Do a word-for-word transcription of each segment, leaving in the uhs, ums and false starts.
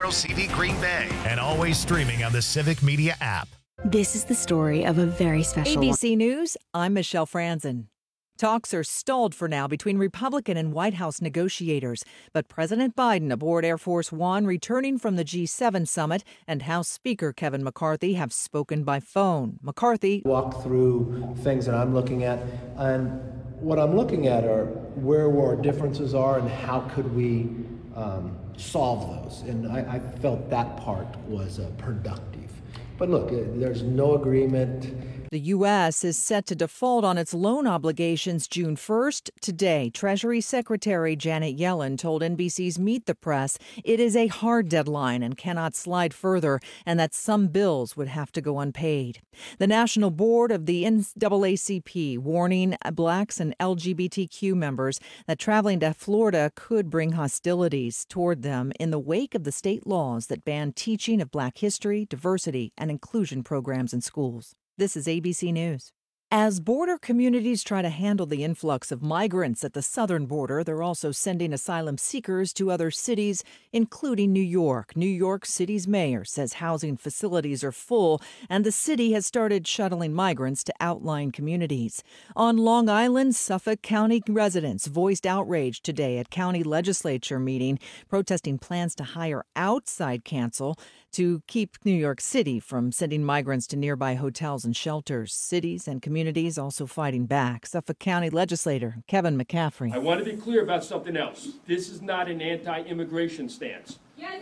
C V Green Bay, and always streaming on the Civic Media app. This is the story of a very special A B C one. News, I'm Michelle Franzen. Talks are stalled for now between Republican and White House negotiators, but President Biden aboard Air Force One returning from the G seven summit and House Speaker Kevin McCarthy have spoken by phone. McCarthy walked through things that I'm looking at, and what I'm looking at are where our differences are and how could we um, solve those. And I, I felt that part was uh, productive. But look, there's no agreement. The U S is set to default on its loan obligations June first. Today, Treasury Secretary Janet Yellen told N B C's Meet the Press it is a hard deadline and cannot slide further, and that some bills would have to go unpaid. The National Board of the N double A C P warning blacks and L G B T Q members that traveling to Florida could bring hostilities toward them in the wake of the state laws that ban teaching of black history, diversity, and inclusion programs in schools. This is A B C News. As border communities try to handle the influx of migrants at the southern border, they're also sending asylum seekers to other cities, including New York. New York City's mayor says housing facilities are full, and the city has started shuttling migrants to outlying communities. On Long Island, Suffolk County residents voiced outrage today at county legislature meeting, protesting plans to hire outside counsel to keep New York City from sending migrants to nearby hotels and shelters. Cities and communities also fighting back. Suffolk County legislator Kevin McCaffrey. I want to be clear about something else. This is not an anti-immigration stance. Yes,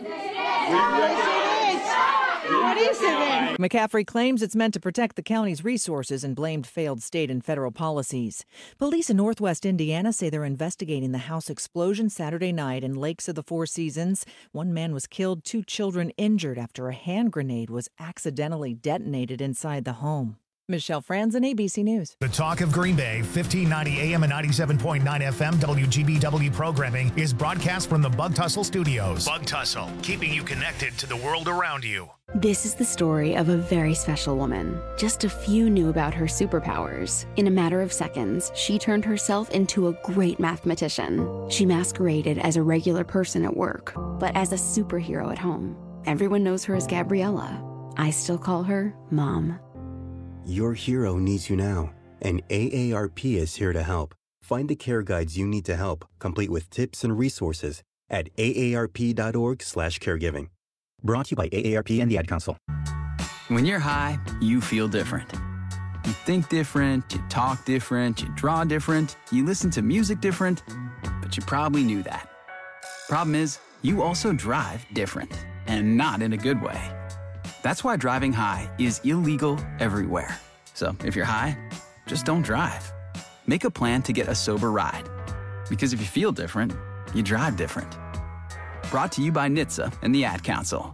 it is. What is it then? McCaffrey claims it's meant to protect the county's resources and blamed failed state and federal policies. Police in Northwest Indiana say they're investigating the house explosion Saturday night in Lakes of the Four Seasons. One man was killed, two children injured after a hand grenade was accidentally detonated inside the home. Michelle Franzen, A B C News. The Talk of Green Bay, fifteen ninety A M and ninety-seven point nine F M W G B W programming is broadcast from the Bug Tussle Studios. Bug Tussle, keeping you connected to the world around you. This is the story of a very special woman. Just a few knew about her superpowers. In a matter of seconds, she turned herself into a great mathematician. She masqueraded as a regular person at work, but as a superhero at home. Everyone knows her as Gabriella. I still call her Mom. Your hero needs you now, and A A R P is here to help. Find the care guides you need to help, complete with tips and resources at A A R P dot org slash caregiving. Brought to you by A A R P and the Ad Council. When you're high, you feel different. You think different, you talk different, you draw different, you listen to music different, but you probably knew that. Problem is, you also drive different, and not in a good way. That's why driving high is illegal everywhere. So if you're high, just don't drive. Make a plan to get a sober ride. Because if you feel different, you drive different. Brought to you by N H T S A and the Ad Council.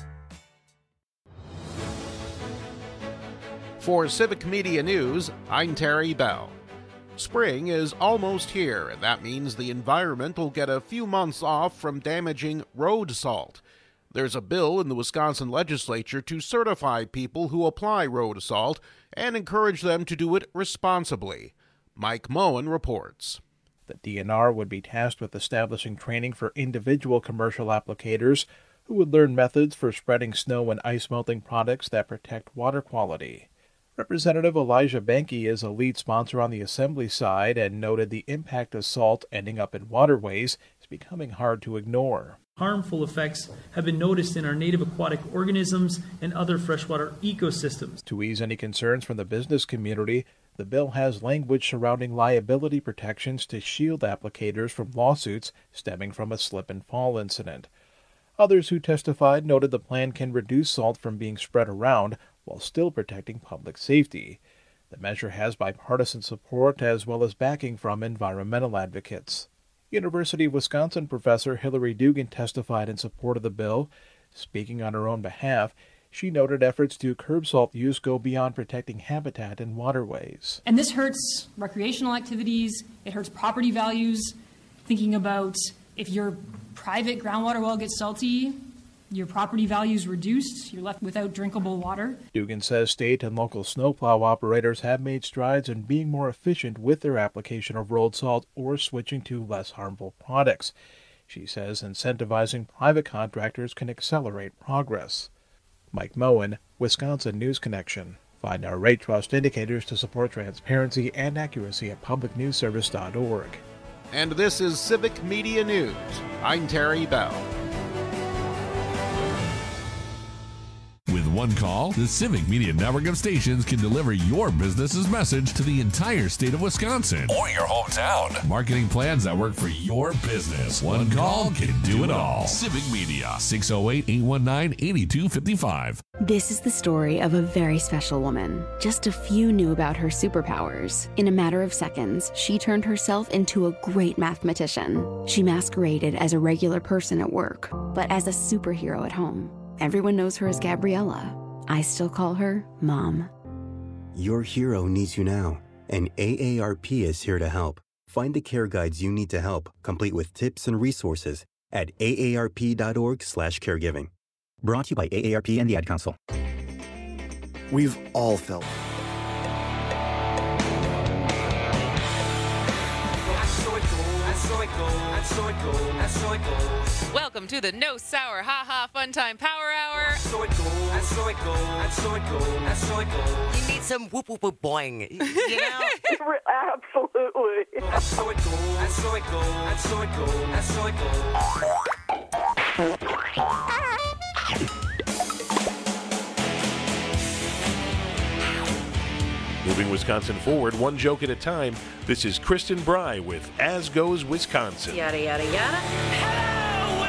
For Civic Media News, I'm Terry Bell. Spring is almost here, and that means the environment will get a few months off from damaging road salt. There's a bill in the Wisconsin legislature to certify people who apply road salt and encourage them to do it responsibly. Mike Moen reports. The D N R would be tasked with establishing training for individual commercial applicators who would learn methods for spreading snow and ice melting products that protect water quality. Representative Elijah Benke is a lead sponsor on the Assembly side and noted the impact of salt ending up in waterways is becoming hard to ignore. Harmful effects have been noticed in our native aquatic organisms and other freshwater ecosystems. To ease any concerns from the business community, the bill has language surrounding liability protections to shield applicators from lawsuits stemming from a slip and fall incident. Others who testified noted the plan can reduce salt from being spread around while still protecting public safety. The measure has bipartisan support as well as backing from environmental advocates. University of Wisconsin professor Hillary Dugan testified in support of the bill. Speaking on her own behalf, she noted efforts to curb salt use go beyond protecting habitat and waterways. And this hurts recreational activities, it hurts property values. Thinking about if your private groundwater well gets salty, your property value is reduced, you're left without drinkable water. Dugan says state and local snowplow operators have made strides in being more efficient with their application of road salt or switching to less harmful products. She says incentivizing private contractors can accelerate progress. Mike Moen, Wisconsin News Connection. Find our rate trust indicators to support transparency and accuracy at public news service dot org. And this is Civic Media News. I'm Terry Bell. With one call, the Civic Media network of stations can deliver your business's message to the entire state of Wisconsin or your hometown. Marketing plans that work for your business. One call can do it all. Civic Media, six oh eight, eight one nine, eight two five five. This is the story of a very special woman. Just a few knew about her superpowers. In a matter of seconds, she turned herself into a great mathematician. She masqueraded as a regular person at work, but as a superhero at home. Everyone knows her as Gabriella. I still call her Mom. Your hero needs you now, and A A R P is here to help. Find the care guides you need to help, complete with tips and resources at A A R P dot org slash caregiving. Brought to you by A A R P and the Ad Council. We've all felt Welcome to the No Sour Ha Ha Fun Time Power Hour. So it goes, and so it goes, and so it goes, and so it goes. You need some whoop whoop whoop boing, you know? Absolutely. And so it goes, and so it goes, and so it goes, and so it goes. Moving Wisconsin forward, one joke at a time, this is Kristen Bry with As Goes Wisconsin. Yada, yada, yada. Hello,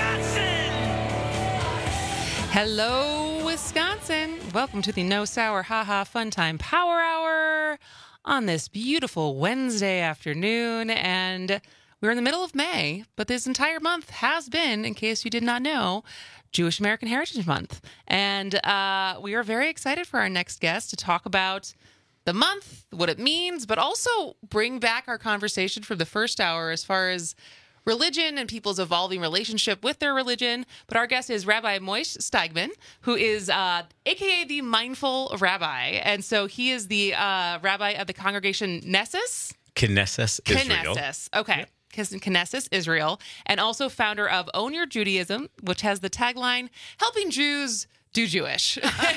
Wisconsin! Hello, Wisconsin. Welcome to the No Sour Ha Ha Fun Time Power Hour on this beautiful Wednesday afternoon. And we're in the middle of May, but this entire month has been, in case you did not know, Jewish American Heritage Month. And uh, we are very excited for our next guest to talk about the month, what it means, but also bring back our conversation from the first hour as far as religion and people's evolving relationship with their religion. But our guest is Rabbi Moishe Steigman, who is uh, a k a the Mindful Rabbi. And so he is the uh, rabbi of the congregation Knesset? Knesset Israel. Knesset, okay. Yeah. Knesset Israel, and also founder of Own Your Judaism, which has the tagline, helping Jews do Jewish.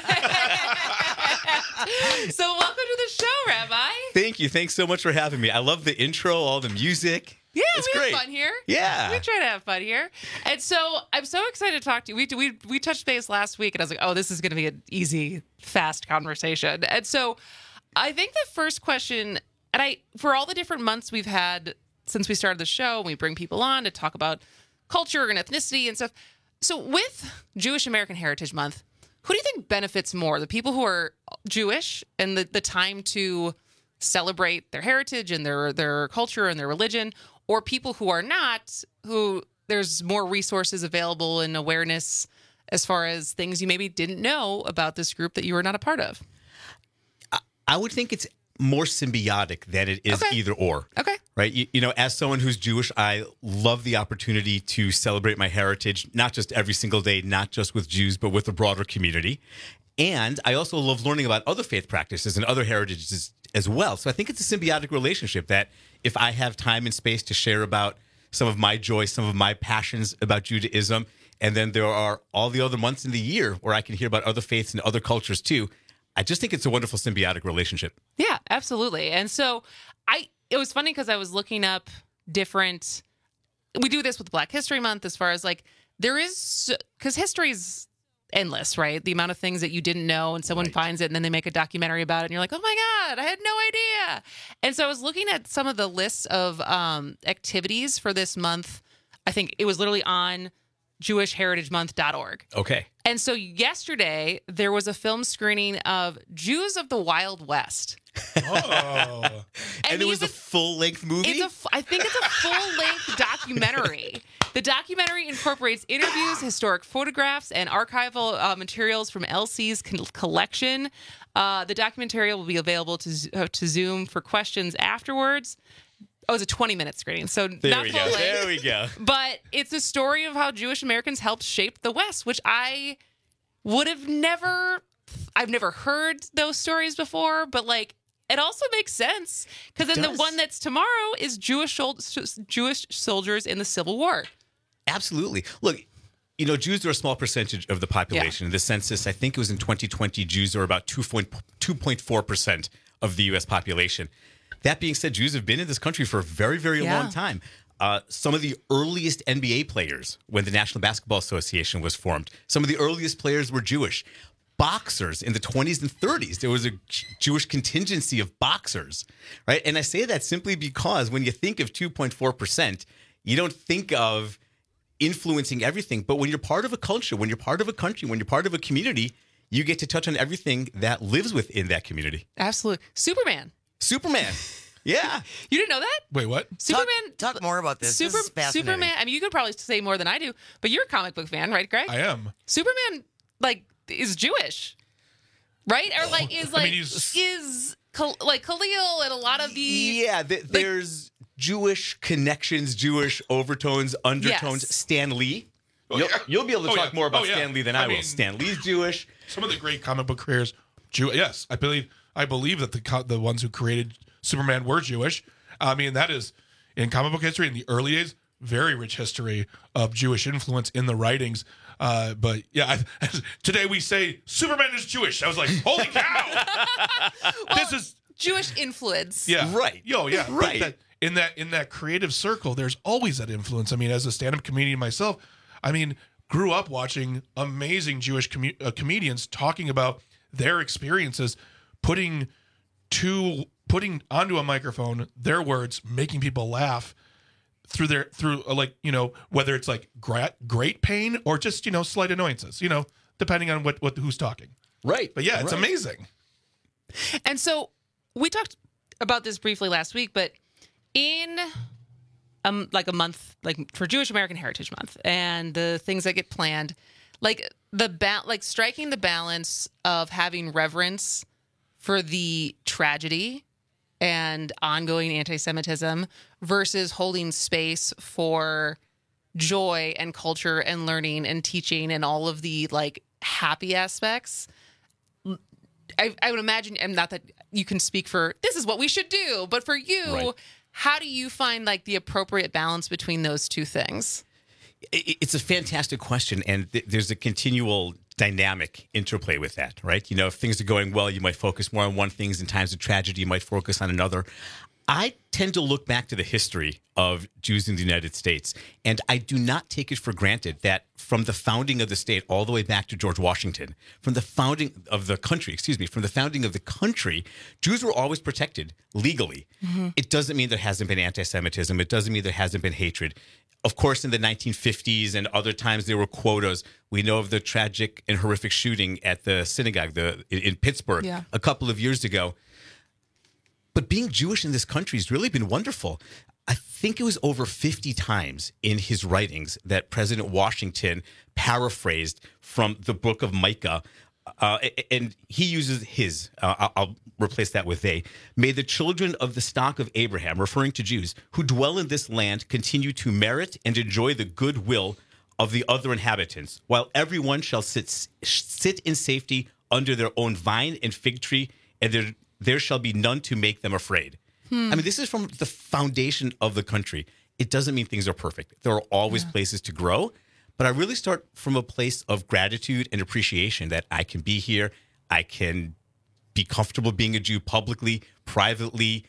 So welcome to the show, Rabbi. Thank you. Thanks so much for having me. I love the intro, all the music. Yeah, it's we great. have fun here. Yeah. We try to have fun here. And so I'm so excited to talk to you. We, we, we touched base last week, and I was like, oh, this is going to be an easy, fast conversation. And so I think the first question, and I for all the different months we've had since we started the show, we bring people on to talk about culture and ethnicity and stuff. So with Jewish American Heritage Month, who do you think benefits more? The people who are Jewish and the, the time to celebrate their heritage and their, their culture and their religion, or people who are not, who there's more resources available and awareness as far as things you maybe didn't know about this group that you were not a part of? I, I would think it's more symbiotic than it is Okay. either or. Okay. Right? You, you know, as someone who's Jewish, I love the opportunity to celebrate my heritage, not just every single day, not just with Jews, but with the broader community. And I also love learning about other faith practices and other heritages as well. So I think it's a symbiotic relationship that if I have time and space to share about some of my joy, some of my passions about Judaism, and then there are all the other months in the year where I can hear about other faiths and other cultures too, I just think it's a wonderful symbiotic relationship. Yeah, absolutely. And so I, it was funny because I was looking up different, we do this with Black History Month as far as like, there is, because history is endless, right? The amount of things that you didn't know and someone right. finds it and then they make a documentary about it and you're like, oh my God, I had no idea. And so I was looking at some of the lists of um, activities for this month. I think it was literally on jewish heritage month dot org. Okay. And so yesterday, there was a film screening of Jews of the Wild West. Oh. and, and it was a, a full-length movie? It's a, I think it's a full-length documentary. The documentary incorporates interviews, historic photographs, and archival uh, materials from L C's con- collection. Uh, the documentary will be available to, uh, to Zoom for questions afterwards. Oh, it's a twenty-minute screening, so there not we full go. length. There we go. But it's a story of how Jewish Americans helped shape the West, which I would have never, I've never heard those stories before, but like, it also makes sense because then the one that's tomorrow is Jewish Jewish soldiers in the Civil War. Absolutely. Look, you know, Jews are a small percentage of the population. Yeah. The census, I think it was in twenty twenty, Jews are about two point four percent of the U S population. That being said, Jews have been in this country for a very, very yeah. long time. Uh, some of the earliest N B A players, when the National Basketball Association was formed, some of the earliest players were Jewish. Boxers in the twenties and thirties, there was a Jewish contingency of boxers, right? And I say that simply because when you think of two point four percent, you don't think of influencing everything. But when you're part of a culture, when you're part of a country, when you're part of a community, you get to touch on everything that lives within that community. Absolutely. Superman. Superman. Yeah. You didn't know that? Wait, what? Superman. Talk, talk more about this. Super, this is fascinating. Superman. I mean, you could probably say more than I do, but you're a comic book fan, right, Greg? I am. Superman, like, is Jewish, right? Or like is like I mean, is like Khalil and a lot of the yeah. Th- there's like, Jewish connections, Jewish overtones, undertones. Yes. Stan Lee. Oh, you'll, yeah. you'll be able to oh, talk yeah. more about oh, yeah. Stan Lee than I, I, mean, will. Stan Lee's Jewish. Some of the great comic book creators, Jew. Yes, I believe. I believe that the the ones who created Superman were Jewish. I mean, that is in comic book history in the early days, very rich history of Jewish influence in the writings. Uh, but yeah, I, today we say Superman is Jewish. I was like, holy cow! well, this is Jewish influence. Yeah, right. Yo, yeah, right. That, in that in that creative circle, there's always that influence. I mean, as a stand-up comedian myself, I mean, grew up watching amazing Jewish com- uh, comedians talking about their experiences, putting to putting onto a microphone their words, making people laugh through their through uh, like you know whether it's like great great pain or just you know slight annoyances, you know depending on what what who's talking. Right. But yeah, it's right. amazing. And so we talked about this briefly last week, but in um like a month, like for Jewish American Heritage Month, and the things that get planned, like the ba- like striking the balance of having reverence for the tragedy and ongoing anti-Semitism versus holding space for joy and culture and learning and teaching and all of the like happy aspects. I, I would imagine, and not that you can speak for this is what we should do, but for you, right. How do you find like the appropriate balance between those two things? It's a fantastic question, and th- there's a continual dynamic interplay with that, right? You know, if things are going well, you might focus more on one thing. In times of tragedy, you might focus on another. I tend to look back to the history of Jews in the United States, and I do not take it for granted that from the founding of the state all the way back to George Washington, from the founding of the country, excuse me, from the founding of the country, Jews were always protected legally. Mm-hmm. It doesn't mean there hasn't been anti-Semitism. It doesn't mean there hasn't been hatred. Of course, in the nineteen fifties and other times, there were quotas. We know of the tragic and horrific shooting at the synagogue the, in, in Pittsburgh yeah. a couple of years ago. But being Jewish in this country has really been wonderful. I think it was over fifty times in his writings that President Washington paraphrased from the book of Micah. Uh, and he uses his, uh, I'll replace that with they. May the children of the stock of Abraham, referring to Jews, who dwell in this land continue to merit and enjoy the goodwill of the other inhabitants, while everyone shall sit, sit in safety under their own vine and fig tree, and there, there shall be none to make them afraid. Hmm. I mean, this is from the foundation of the country. It doesn't mean things are perfect. There are always yeah. places to grow. But I really start from a place of gratitude and appreciation that I can be here. I can be comfortable being a Jew publicly, privately.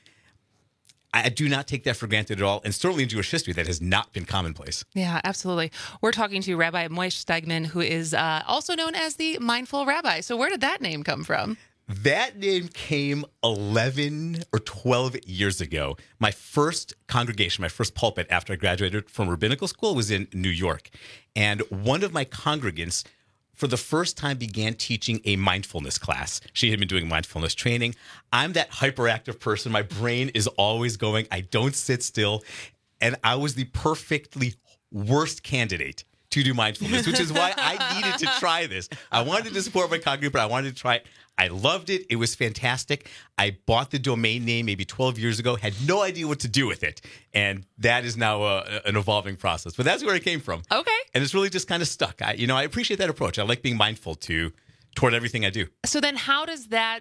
I do not take that for granted at all. And certainly in Jewish history, that has not been commonplace. Yeah, absolutely. We're talking to Rabbi Moishe Steigman, who is uh, also known as the Mindful Rabbi. So where did that name come from? That name came eleven or twelve years ago. My first congregation, my first pulpit after I graduated from rabbinical school was in New York. And one of my congregants, for the first time, began teaching a mindfulness class. She had been doing mindfulness training. I'm that hyperactive person. My brain is always going. I don't sit still. And I was the perfectly worst candidate to do mindfulness, which is why I needed to try this. I wanted to support my congregation, but I wanted to try it. I loved it. It was fantastic. I bought the domain name maybe twelve years ago, had no idea what to do with it. And that is now a, an evolving process. But that's where it came from. Okay. And it's really just kind of stuck. I, you know, I appreciate that approach. I like being mindful to toward everything I do. So then how does that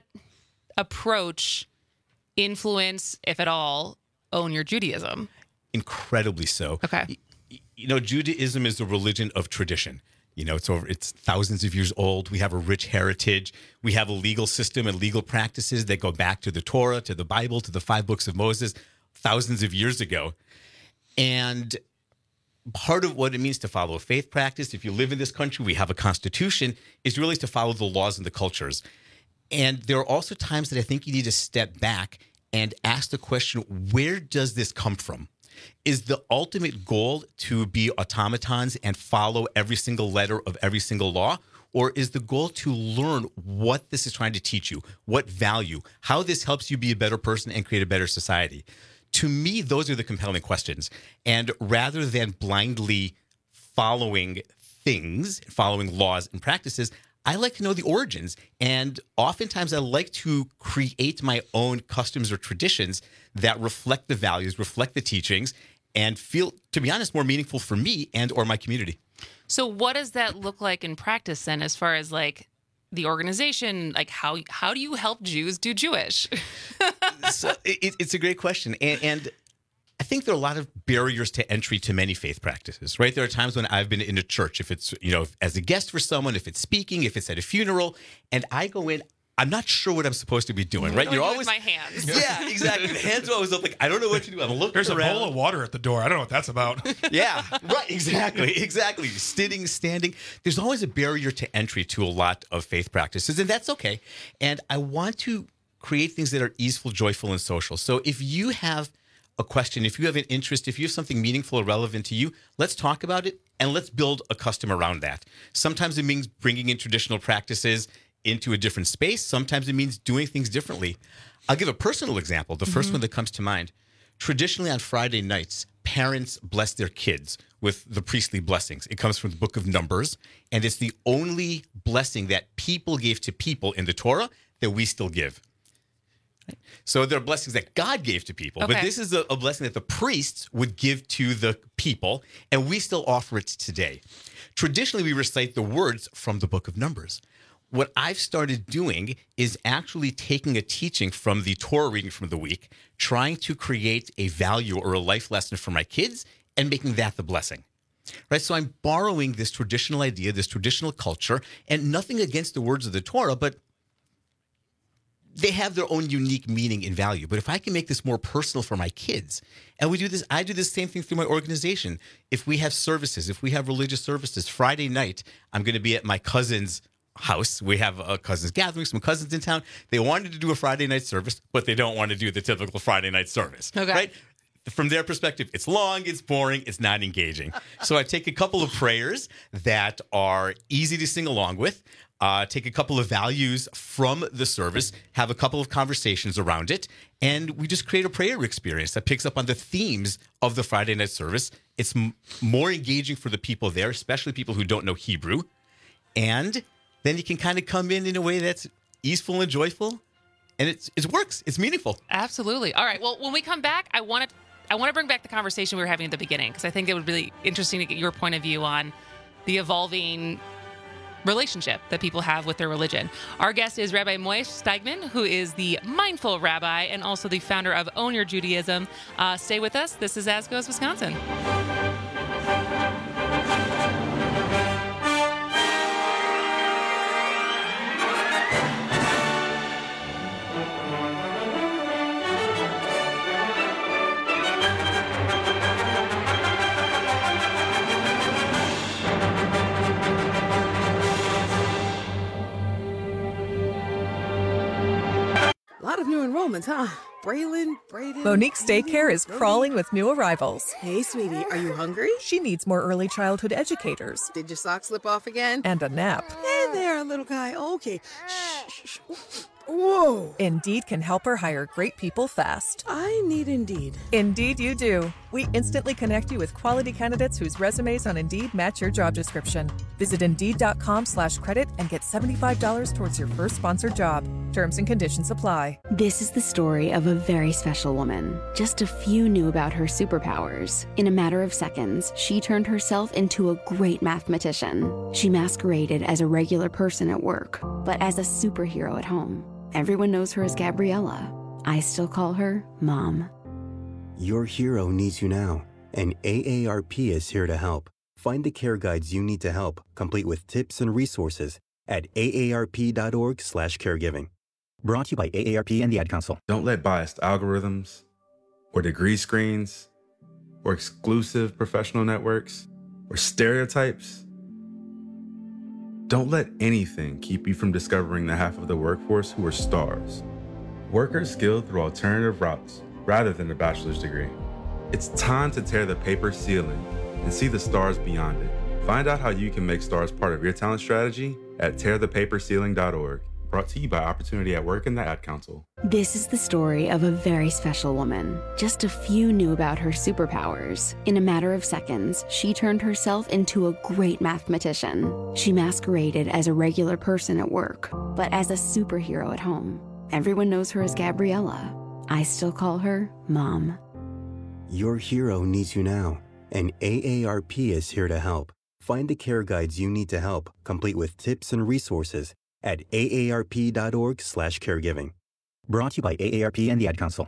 approach influence, if at all, own your Judaism? Incredibly so. Okay. you know, Judaism is a religion of tradition. You know, it's over, it's thousands of years old. We have a rich heritage. We have a legal system and legal practices that go back to the Torah, to the Bible, to the five books of Moses, thousands of years ago. And part of what it means to follow a faith practice, if you live in this country, we have a constitution, is really to follow the laws and the cultures. And there are also times that I think you need to step back and ask the question, where does this come from? Is the ultimate goal to be automatons and follow every single letter of every single law? Or is the goal to learn what this is trying to teach you, what value, how this helps you be a better person and create a better society? To me, those are the compelling questions. And rather than blindly following things, following laws and practices, I like to know the origins. And oftentimes I like to create my own customs or traditions that reflect the values, reflect the teachings, and feel, to be honest, more meaningful for me and or my community. So what does that look like in practice then, as far as like the organization? Like how how do you help Jews do Jewish? So it, it's a great question. And, and I think there are a lot of barriers to entry to many faith practices, right? There are times when I've been in a church, if it's, you know, as a guest for someone, if it's speaking, if it's at a funeral, and I go in, I'm not sure what I'm supposed to be doing, right? What do You're I do always with my hands. Yeah, exactly. The hands are always up, like I don't know what to do. I'm looking There's around. a bowl of water at the door. I don't know what that's about. Yeah, right. Exactly. Exactly. Sitting, standing. There's always a barrier to entry to a lot of faith practices, and that's okay. And I want to create things that are easeful, joyful, and social. So if you have a question, if you have an interest, if you have something meaningful or relevant to you, let's talk about it and let's build a custom around that. Sometimes it means bringing in traditional practices into a different space. Sometimes it means doing things differently. I'll give a personal example. The first Mm-hmm. one that comes to mind. Traditionally on Friday nights, parents bless their kids with the priestly blessings. It comes from the book of Numbers, and it's the only blessing that people gave to people in the Torah that we still give. Right? So there are blessings that God gave to people, Okay. but this is a, a blessing that the priests would give to the people, and we still offer it today. Traditionally, we recite the words from the book of Numbers. What I've started doing is actually taking a teaching from the Torah reading from the week, trying to create a value or a life lesson for my kids and making that the blessing. Right? So I'm borrowing this traditional idea, this traditional culture, and nothing against the words of the Torah, but they have their own unique meaning and value. But if I can make this more personal for my kids, and we do this, I do the same thing through my organization. If we have services, if we have religious services, Friday night, I'm going to be at my cousin's house. We have a cousins gathering, some cousins in town. They wanted to do a Friday night service, but they don't want to do the typical Friday night service. Okay. Right? From their perspective, it's long, it's boring, it's not engaging. So I take a couple of prayers that are easy to sing along with, uh, take a couple of values from the service, have a couple of conversations around it, and we just create a prayer experience that picks up on the themes of the Friday night service. It's m- more engaging for the people there, especially people who don't know Hebrew. And then you can kind of come in in a way that's easeful and joyful, and it's, it works. It's meaningful. Absolutely. All right. Well, when we come back, I want to I want to bring back the conversation we were having at the beginning, because I think it would be really interesting to get your point of view on the evolving relationship that people have with their religion. Our guest is Rabbi Moishe Steigman, who is the Mindful Rabbi and also the founder of Own Your Judaism. Uh, stay with us. This is As Goes Wisconsin. A lot of new enrollments, huh? Braylon, Braden. Monique's daycare is crawling with new arrivals. Hey, sweetie, are you hungry? She needs more early childhood educators. Did your sock slip off again? And a nap. Hey there, little guy. Okay. Shh, shh, shh. Whoa. Indeed can help her hire great people fast. I need Indeed. Indeed you do. We instantly connect you with quality candidates whose resumes on Indeed match your job description. Visit Indeed.com slash credit and get seventy-five dollars towards your first sponsored job. Terms and conditions apply. This is the story of a very special woman. Just a few knew about her superpowers. In a matter of seconds, she turned herself into a great mathematician. She masqueraded as a regular person at work, but as a superhero at home. Everyone knows her as Gabriella. I still call her Mom. Your hero needs you now, and A A R P is here to help. Find the care guides you need to help, complete with tips and resources at A A R P dot org slash caregiving. Brought to you by A A R P and the Ad Council. Don't let biased algorithms or degree screens or exclusive professional networks or stereotypes. Don't let anything keep you from discovering the half of the workforce who are stars. Workers skilled through alternative routes rather than a bachelor's degree. It's time to tear the paper ceiling and see the stars beyond it. Find out how you can make stars part of your talent strategy at tear the paper ceiling dot org. Brought to you by Opportunity at Work and the Ad Council. This is the story of a very special woman. Just a few knew about her superpowers. In a matter of seconds, she turned herself into a great mathematician. She masqueraded as a regular person at work, but as a superhero at home. Everyone knows her as Gabriella. I still call her Mom. Your hero needs you now, and A A R P is here to help. Find the care guides you need to help, complete with tips and resources at A A R P dot org slash caregiving. Brought to you by A A R P and the Ad Council.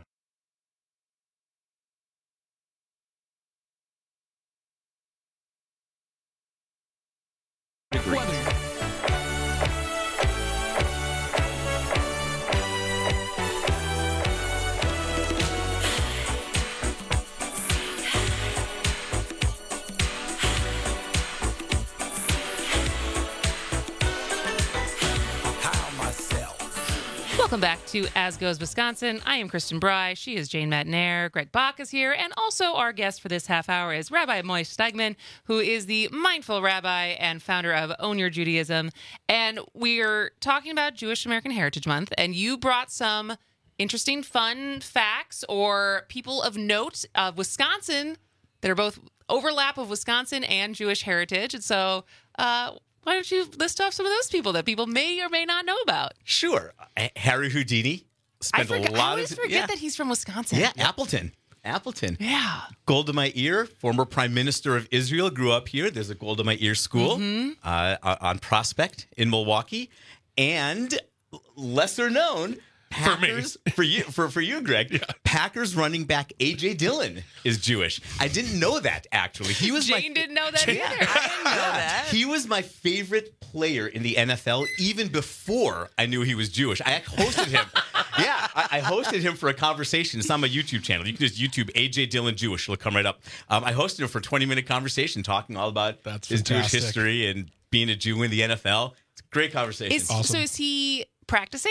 Welcome back to As Goes Wisconsin. I am Kristen Bry. She is Jane Matnair. Greg Bach is here. And also our guest for this half hour is Rabbi Moishe Steigman, who is the mindful rabbi and founder of Own Your Judaism. And we're talking about Jewish American Heritage Month. And you brought some interesting, fun facts or people of note of Wisconsin that are both overlap of Wisconsin and Jewish heritage. And so, uh, why don't you list off some of those people that people may or may not know about? Sure. Harry Houdini spent I forget, a lot I always of forget yeah. that he's from Wisconsin. Yeah, Appleton. Appleton. Yeah. Golda Meir, former Prime Minister of Israel, grew up here. There's a Golda Meir school Mhm. uh, on Prospect in Milwaukee. And lesser known, Packers, for, for you, for, for you, Greg, yeah. Packers running back A J Dillon is Jewish. I didn't know that, actually. He was Jane my, didn't know that Jane, either. I didn't know that. He was my favorite player in the N F L even before I knew he was Jewish. I hosted him. yeah, I, I hosted him for a conversation. It's on my YouTube channel. You can just YouTube A J Dillon Jewish. It'll come right up. Um, I hosted him for a twenty-minute conversation talking all about That's his fantastic. Jewish history and being a Jew in the N F L. It's a great conversation. Is, So is he practicing?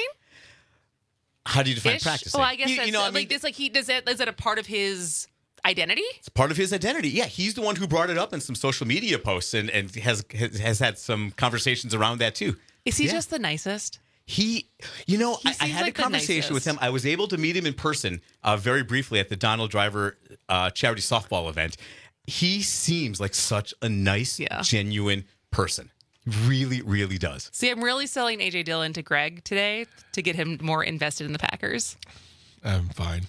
How do you define Ish? practicing? Well, I guess you, that's, you know, I like, mean, it's like he does that. Is that a part of his identity? it's part of his identity. Yeah, he's the one who brought it up in some social media posts and, and has, has has had some conversations around that too. Is he Yeah. just the nicest? He, you know, He I, I seems had like a the conversation with nicest. him. I was able to meet him in person uh, very briefly at the Donald Driver uh, charity softball event. He seems like such a nice, Yeah. genuine person. Really, really does. See, I'm really selling A J Dillon to Greg today to get him more invested in the Packers. I'm fine.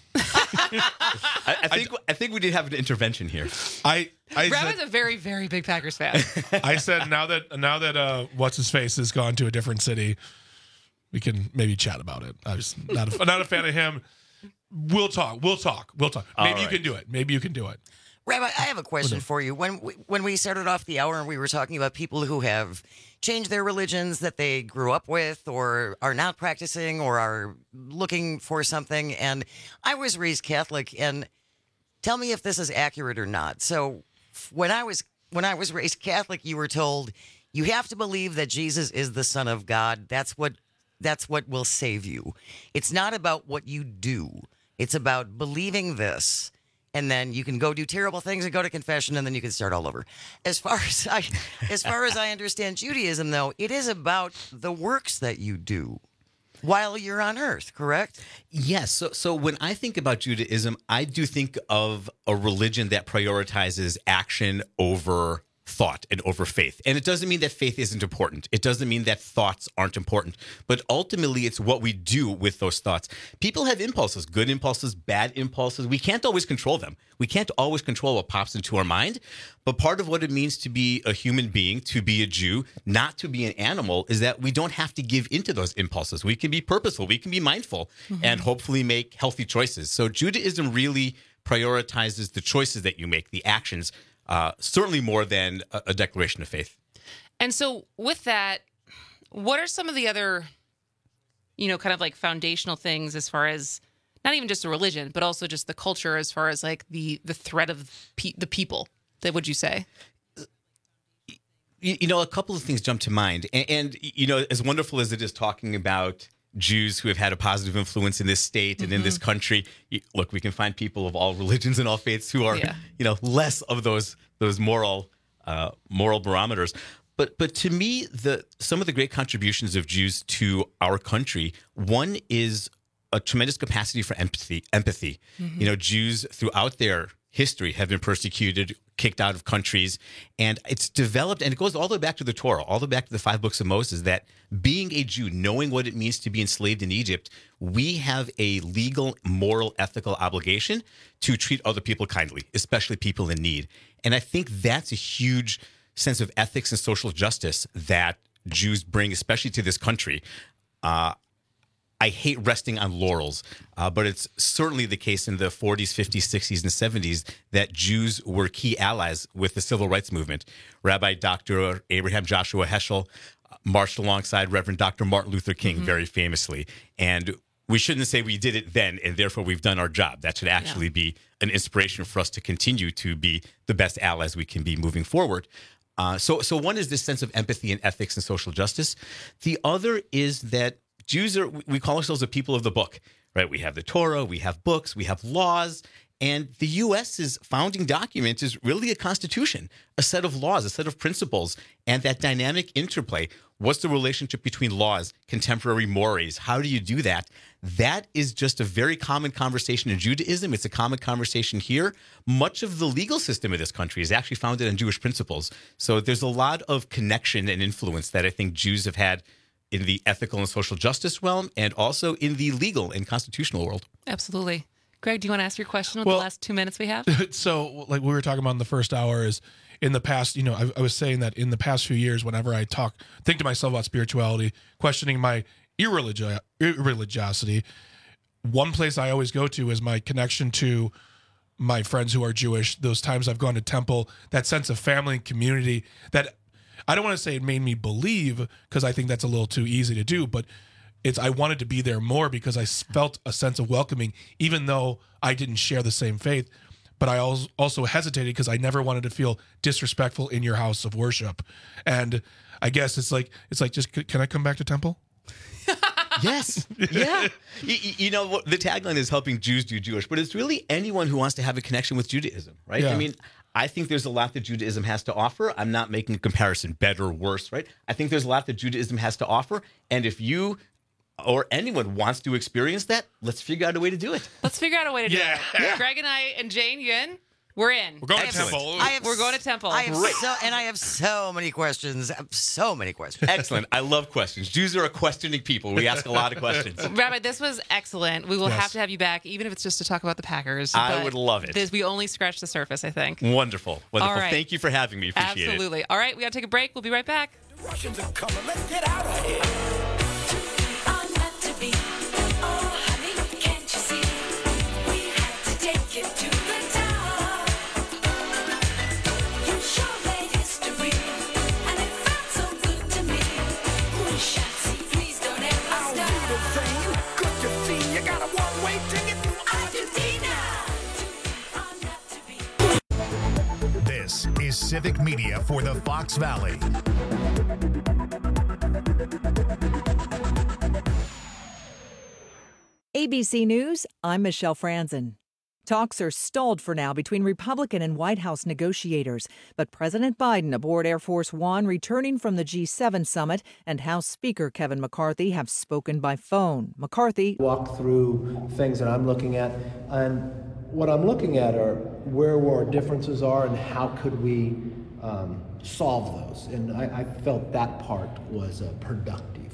I, I think I think we did have an intervention here. I I Rabbi's said, a very, very big Packers fan. I said now that now that uh, what's his face has gone to a different city, we can maybe chat about it. I was not a, not a fan of him. We'll talk. We'll talk. We'll talk. Maybe All you right. can do it. Maybe you can do it. Rabbi, I have a question for you. When we, when we started off the hour and we were talking about people who have changed their religions that they grew up with or are not practicing or are looking for something, and I was raised Catholic, and tell me if this is accurate or not. So f- when I was when I was raised Catholic, you were told you have to believe that Jesus is the Son of God. That's what that's what will save you. It's not about what you do. It's about believing this. And then you can go do terrible things and go to confession, and then you can start all over. As far as I, as far as I understand Judaism, though, it is about the works that you do while you're on earth, correct? Yes. So, so when I think about Judaism, I do think of a religion that prioritizes action over thought and over faith. And it doesn't mean that faith isn't important. It doesn't mean that thoughts aren't important. But ultimately, it's what we do with those thoughts. People have impulses, good impulses, bad impulses. We can't always control them. We can't always control what pops into our mind. But part of what it means to be a human being, to be a Jew, not to be an animal, is that we don't have to give into those impulses. We can be purposeful. We can be mindful Mhm. and hopefully make healthy choices. So Judaism really prioritizes the choices that you make, the actions, uh, certainly more than a, a declaration of faith. And so with that, what are some of the other, you know, kind of like foundational things as far as not even just a religion, but also just the culture as far as like the, the threat of pe- the people, that would you say? You, you know, a couple of things jump to mind. And, and, you know, as wonderful as it is talking about Jews who have had a positive influence in this state and mm-hmm. in this country, you, look, we can find people of all religions and all faiths who are, yeah. you know, less of those those moral uh, moral barometers. But but to me, the some of the great contributions of Jews to our country, one is a tremendous capacity for empathy. Empathy, mm-hmm. you know, Jews throughout their history have been persecuted, kicked out of countries, and it's developed, and it goes all the way back to the Torah, all the way back to the five books of Moses, that being a Jew, knowing what it means to be enslaved in Egypt, we have a legal, moral, ethical obligation to treat other people kindly, especially people in need. And I think that's a huge sense of ethics and social justice that Jews bring, especially to this country. Uh, I hate resting on laurels, uh, but it's certainly the case in the forties, fifties, sixties, and seventies that Jews were key allies with the civil rights movement. Rabbi Doctor Abraham Joshua Heschel marched alongside Reverend Doctor Martin Luther King mm-hmm. very famously. And we shouldn't say we did it then and therefore we've done our job. That should actually yeah. be an inspiration for us to continue to be the best allies we can be moving forward. Uh, so, so one is this sense of empathy and ethics and social justice. The other is that Jews are, we call ourselves a people of the book, right? We have the Torah, we have books, we have laws, and the U S's founding document is really a constitution, a set of laws, a set of principles, and that dynamic interplay. What's the relationship between laws, contemporary mores? How do you do that? That is just a very common conversation in Judaism. It's a common conversation here. Much of the legal system of this country is actually founded on Jewish principles. So there's a lot of connection and influence that I think Jews have had in the ethical and social justice realm, and also in the legal and constitutional world. Absolutely. Greg, do you want to ask your question with well, the last two minutes we have? So, like we were talking about in the first hour, is in the past, you know, I, I was saying that in the past few years, whenever I talk, think to myself about spirituality, questioning my irreligi- irreligiosity, one place I always go to is my connection to my friends who are Jewish, those times I've gone to temple, that sense of family and community that I don't want to say it made me believe, because I think that's a little too easy to do, but it's I wanted to be there more because I felt a sense of welcoming, even though I didn't share the same faith. But I also hesitated because I never wanted to feel disrespectful in your house of worship. And I guess it's like, it's like, just, can I come back to temple? Yes. Yeah. you, you know, the tagline is helping Jews do Jewish, but it's really anyone who wants to have a connection with Judaism, right? Yeah. I mean, I think there's a lot that Judaism has to offer. I'm not making a comparison better or worse, right? I think there's a lot that Judaism has to offer. And if you or anyone wants to experience that, let's figure out a way to do it. Let's figure out a way to yeah. do it. Yeah. Greg and I and Jane, you in? We're in. We're going Excellent. to temple. I have, We're going to temple. I have so, and I have so many questions. So many questions. Excellent. I love questions. Jews are a questioning people. We ask a lot of questions. Rabbi, this was excellent. We will Yes. have to have you back, even if it's just to talk about the Packers. I But would love it. This, we only scratched the surface, I think. Wonderful. Wonderful. All right. Thank you for having me. Appreciate Absolutely. it. All right, we got to take a break. We'll be right back. The Russians are coming. Let's get out of here. I'm not to be. Oh, honey, can't you see? We had to take it to the top. You sure made history, and it felt so good to me. We shall see. Please don't ever I'll stop. do the same. Good to see you. Got a one-way ticket to Argentina. I'm not to be. This is Civic Media for the Fox Valley. A B C News, I'm Michelle Franzen. Talks are stalled for now between Republican and White House negotiators, but President Biden aboard Air Force One returning from the G seven summit and House Speaker Kevin McCarthy have spoken by phone. McCarthy walk through things that I'm looking at, and what I'm looking at are where our differences are and how could we um, solve those. And I, I felt that part was uh, productive.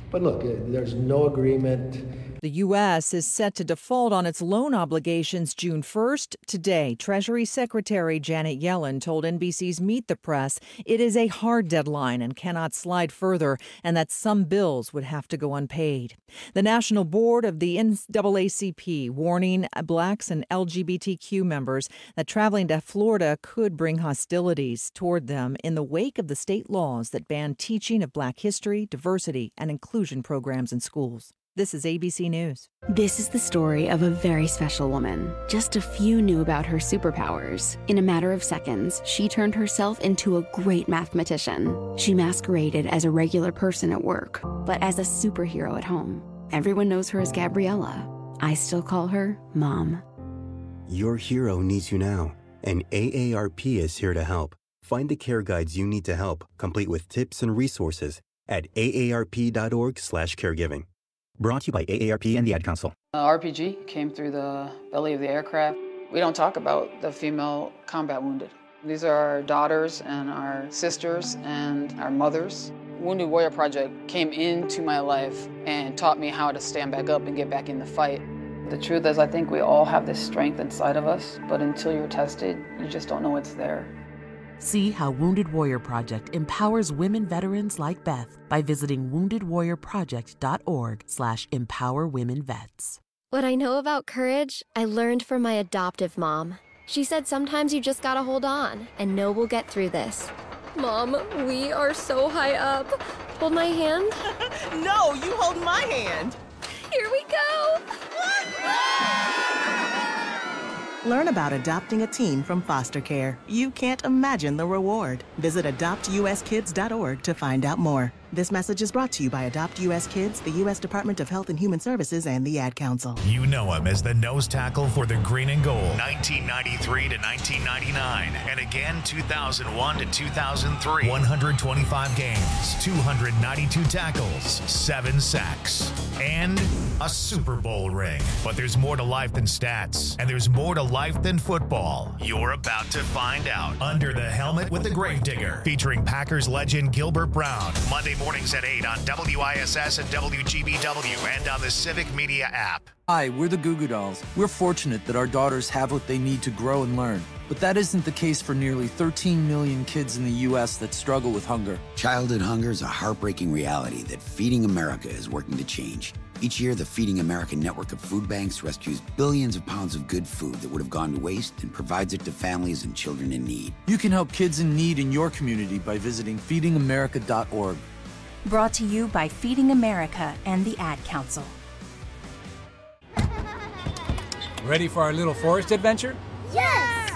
But look, uh, there's no agreement. The U S is set to default on its loan obligations June first. Today, Treasury Secretary Janet Yellen told N B C's Meet the Press it is a hard deadline and cannot slide further, and that some bills would have to go unpaid. The National Board of the N double A C P warning blacks and L G B T Q members that traveling to Florida could bring hostilities toward them in the wake of the state laws that ban teaching of black history, diversity, and inclusion programs in schools. This is A B C News. This is the story of a very special woman. Just a few knew about her superpowers. In a matter of seconds, she turned herself into a great mathematician. She masqueraded as a regular person at work, but as a superhero at home. Everyone knows her as Gabriella. I still call her Mom. Your hero needs you now, and A A R P is here to help. Find the care guides you need to help, complete with tips and resources at A A R P dot org slash caregiving. Brought to you by A A R P and the Ad Council. Uh, R P G came through the belly of the aircraft. We don't talk about the female combat wounded. These are our daughters and our sisters and our mothers. Wounded Warrior Project came into my life and taught me how to stand back up and get back in the fight. The truth is, I think we all have this strength inside of us, but until you're tested, you just don't know it's there. See how Wounded Warrior Project empowers women veterans like Beth by visiting wounded warrior project dot org slash empower women vets. What I know about courage, I learned from my adoptive mom. She said sometimes you just gotta hold on and know we'll get through this. Mom, we are so high up. Hold my hand. No, you hold my hand. Here we go. Learn about adopting a teen from foster care. You can't imagine the reward. Visit adopt U S kids dot org to find out more. This message is brought to you by Adopt U S Kids, the U S Department of Health and Human Services, and the Ad Council. You know him as the nose tackle for the Green and Gold, nineteen ninety-three to nineteen ninety-nine, and again two thousand one to two thousand three. one hundred twenty-five games, two hundred ninety-two tackles, seven sacks, and a Super Bowl ring. But there's more to life than stats, and there's more to life than football. You're about to find out. Under the Helmet with the Gravedigger, featuring Packers legend Gilbert Brown. Monday mornings at eight on W I S S and W G B W and on the Civic Media app. Hi, we're the Goo Goo Dolls. We're fortunate that our daughters have what they need to grow and learn. But that isn't the case for nearly thirteen million kids in the U S that struggle with hunger. Childhood hunger is a heartbreaking reality that Feeding America is working to change. Each year, the Feeding America network of food banks rescues billions of pounds of good food that would have gone to waste and provides it to families and children in need. You can help kids in need in your community by visiting feeding america dot org. Brought to you by Feeding America and the Ad Council. Ready for our little forest adventure? Yes!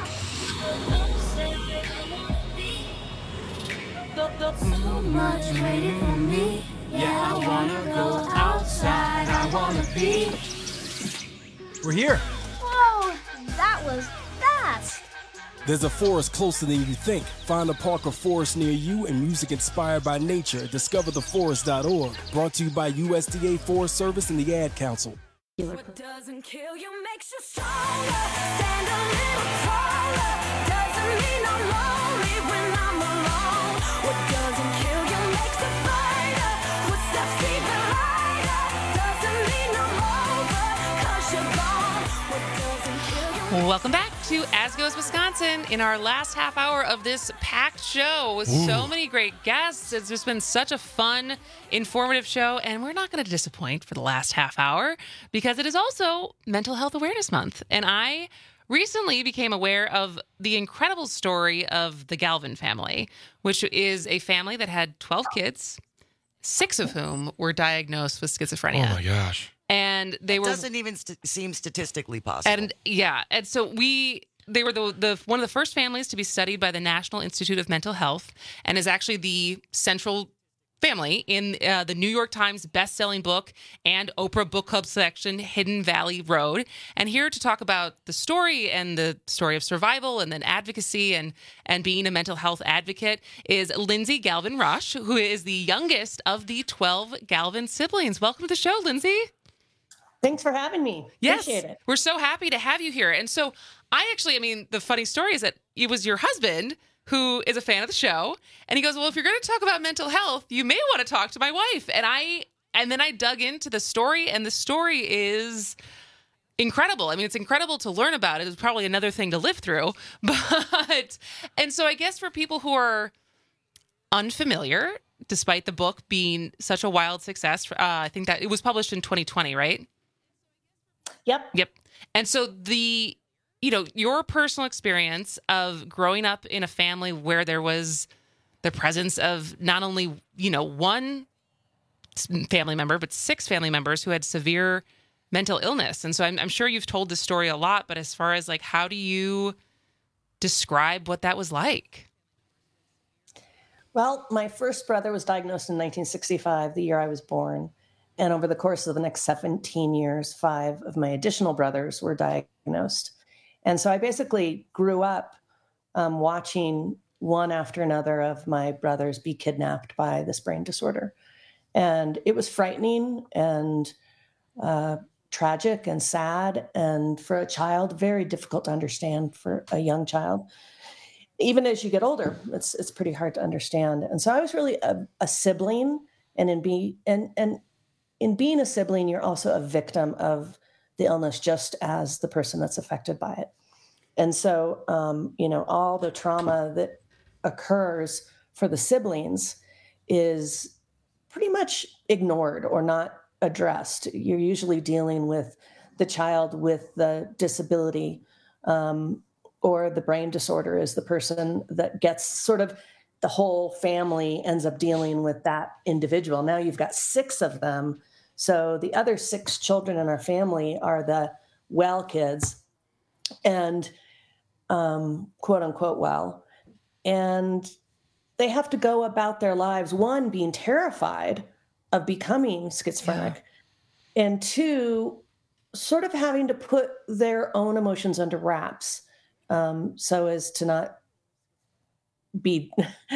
So much waiting for me. Yeah, I wanna go outside. I wanna be. We're here. Whoa, that was fast. There's a forest closer than you think. Find a park or forest near you and music inspired by nature. discover the forest dot org. Brought to you by U S D A Forest Service and the Ad Council. What doesn't kill you makes you stronger. Stand a little taller. Doesn't mean I'm lonely when I'm alone. What doesn't kill you makes a fighter. Footsteps even lighter. Doesn't mean I'm over, 'cause you're gone. What doesn't kill you. Welcome back to As Goes Wisconsin in our last half hour of this packed show with Ooh. so many great guests. It's just been such a fun, informative show, and we're not going to disappoint for the last half hour because it is also Mental Health Awareness Month. And I recently became aware of the incredible story of the Galvin family, which is a family that had twelve kids, six of whom were diagnosed with schizophrenia. Oh my gosh. And they It were doesn't even st- seem statistically possible. And yeah, and so we they were the the one of the first families to be studied by the National Institute of Mental Health, and is actually the central family in uh, the New York Times best-selling book and Oprah Book Club section, Hidden Valley Road. And here to talk about the story and the story of survival and then advocacy and and being a mental health advocate is Lindsay Galvin Rush, who is the youngest of the twelve Galvin siblings. Welcome to the show, Lindsay. Thanks for having me. Yes, Appreciate it. we're so happy to have you here. And so I actually, I mean, the funny story is that it was your husband who is a fan of the show. And he goes, well, if you're going to talk about mental health, you may want to talk to my wife. And I, and then I dug into the story, and the story is incredible. I mean, it's incredible to learn about it. It's probably another thing to live through. But, and so I guess for people who are unfamiliar, despite the book being such a wild success, uh, I think that it was published in twenty twenty, right? Yep. Yep. And so the, you know, your personal experience of growing up in a family where there was the presence of not only, you know, one family member, but six family members who had severe mental illness. And so I'm, I'm sure you've told this story a lot, but as far as like, how do you describe what that was like? Well, my first brother was diagnosed in nineteen sixty-five, the year I was born. And over the course of the next seventeen years, five of my additional brothers were diagnosed. And so I basically grew up um, watching one after another of my brothers be kidnapped by this brain disorder. And it was frightening and uh, tragic and sad. And for a child, very difficult to understand for a young child. Even as you get older, it's it's pretty hard to understand. And so I was really a, a sibling, and in be and and in being a sibling, you're also a victim of the illness, just as the person that's affected by it. And so, um, you know, all the trauma that occurs for the siblings is pretty much ignored or not addressed. You're usually dealing with the child with the disability, um, or the brain disorder is the person that gets sort of the whole family ends up dealing with that individual. Now you've got six of them. So the other six children in our family are the well kids, and um, quote unquote well. And they have to go about their lives, one, being terrified of becoming schizophrenic, yeah. and two, sort of having to put their own emotions under wraps. Um, so as to not be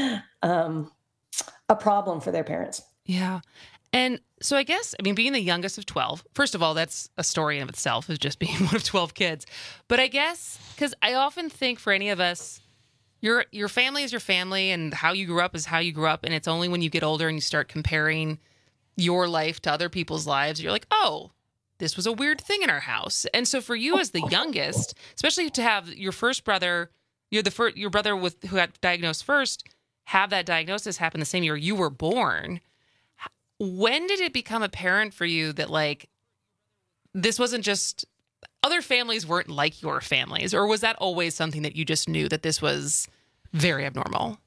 um, a problem for their parents. Yeah. And so I guess, I mean, being the youngest of twelve, first of all, that's a story in of itself, is just being one of twelve kids. But I guess, because I often think for any of us, your your family is your family, and how you grew up is how you grew up. And it's only when you get older and you start comparing your life to other people's lives, you're like, oh, this was a weird thing in our house. And so for you as the youngest, especially to have your first brother, you're the first, your brother with who got diagnosed first, have that diagnosis happen the same year you were born. When did it become apparent for you that like, this wasn't just, other families weren't like your families, or was that always something that you just knew that this was very abnormal?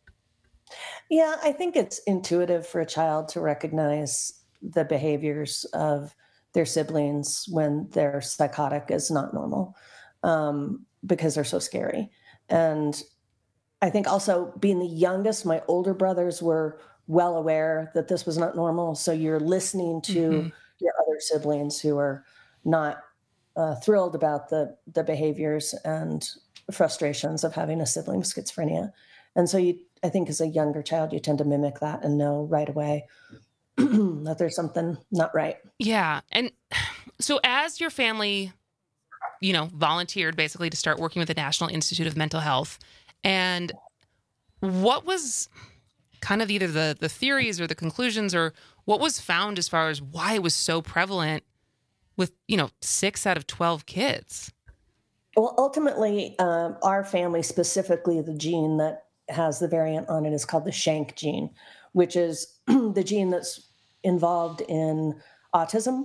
Yeah, I think it's intuitive for a child to recognize the behaviors of their siblings when they're psychotic is not normal, um, because they're so scary. And I think also being the youngest, my older brothers were well aware that this was not normal. So you're listening to mm-hmm. your other siblings who are not uh, thrilled about the the behaviors and frustrations of having a sibling with schizophrenia. And so you, I think as a younger child, you tend to mimic that and know right away that there's something not right. Yeah. And so as your family, you know, volunteered basically to start working with the National Institute of Mental Health, and what was kind of either the, the theories or the conclusions, or what was found as far as why it was so prevalent with, you know, six out of twelve kids? Well, ultimately, um, our family, specifically the gene that has the variant on it, is called the Shank gene, which is the gene that's involved in autism.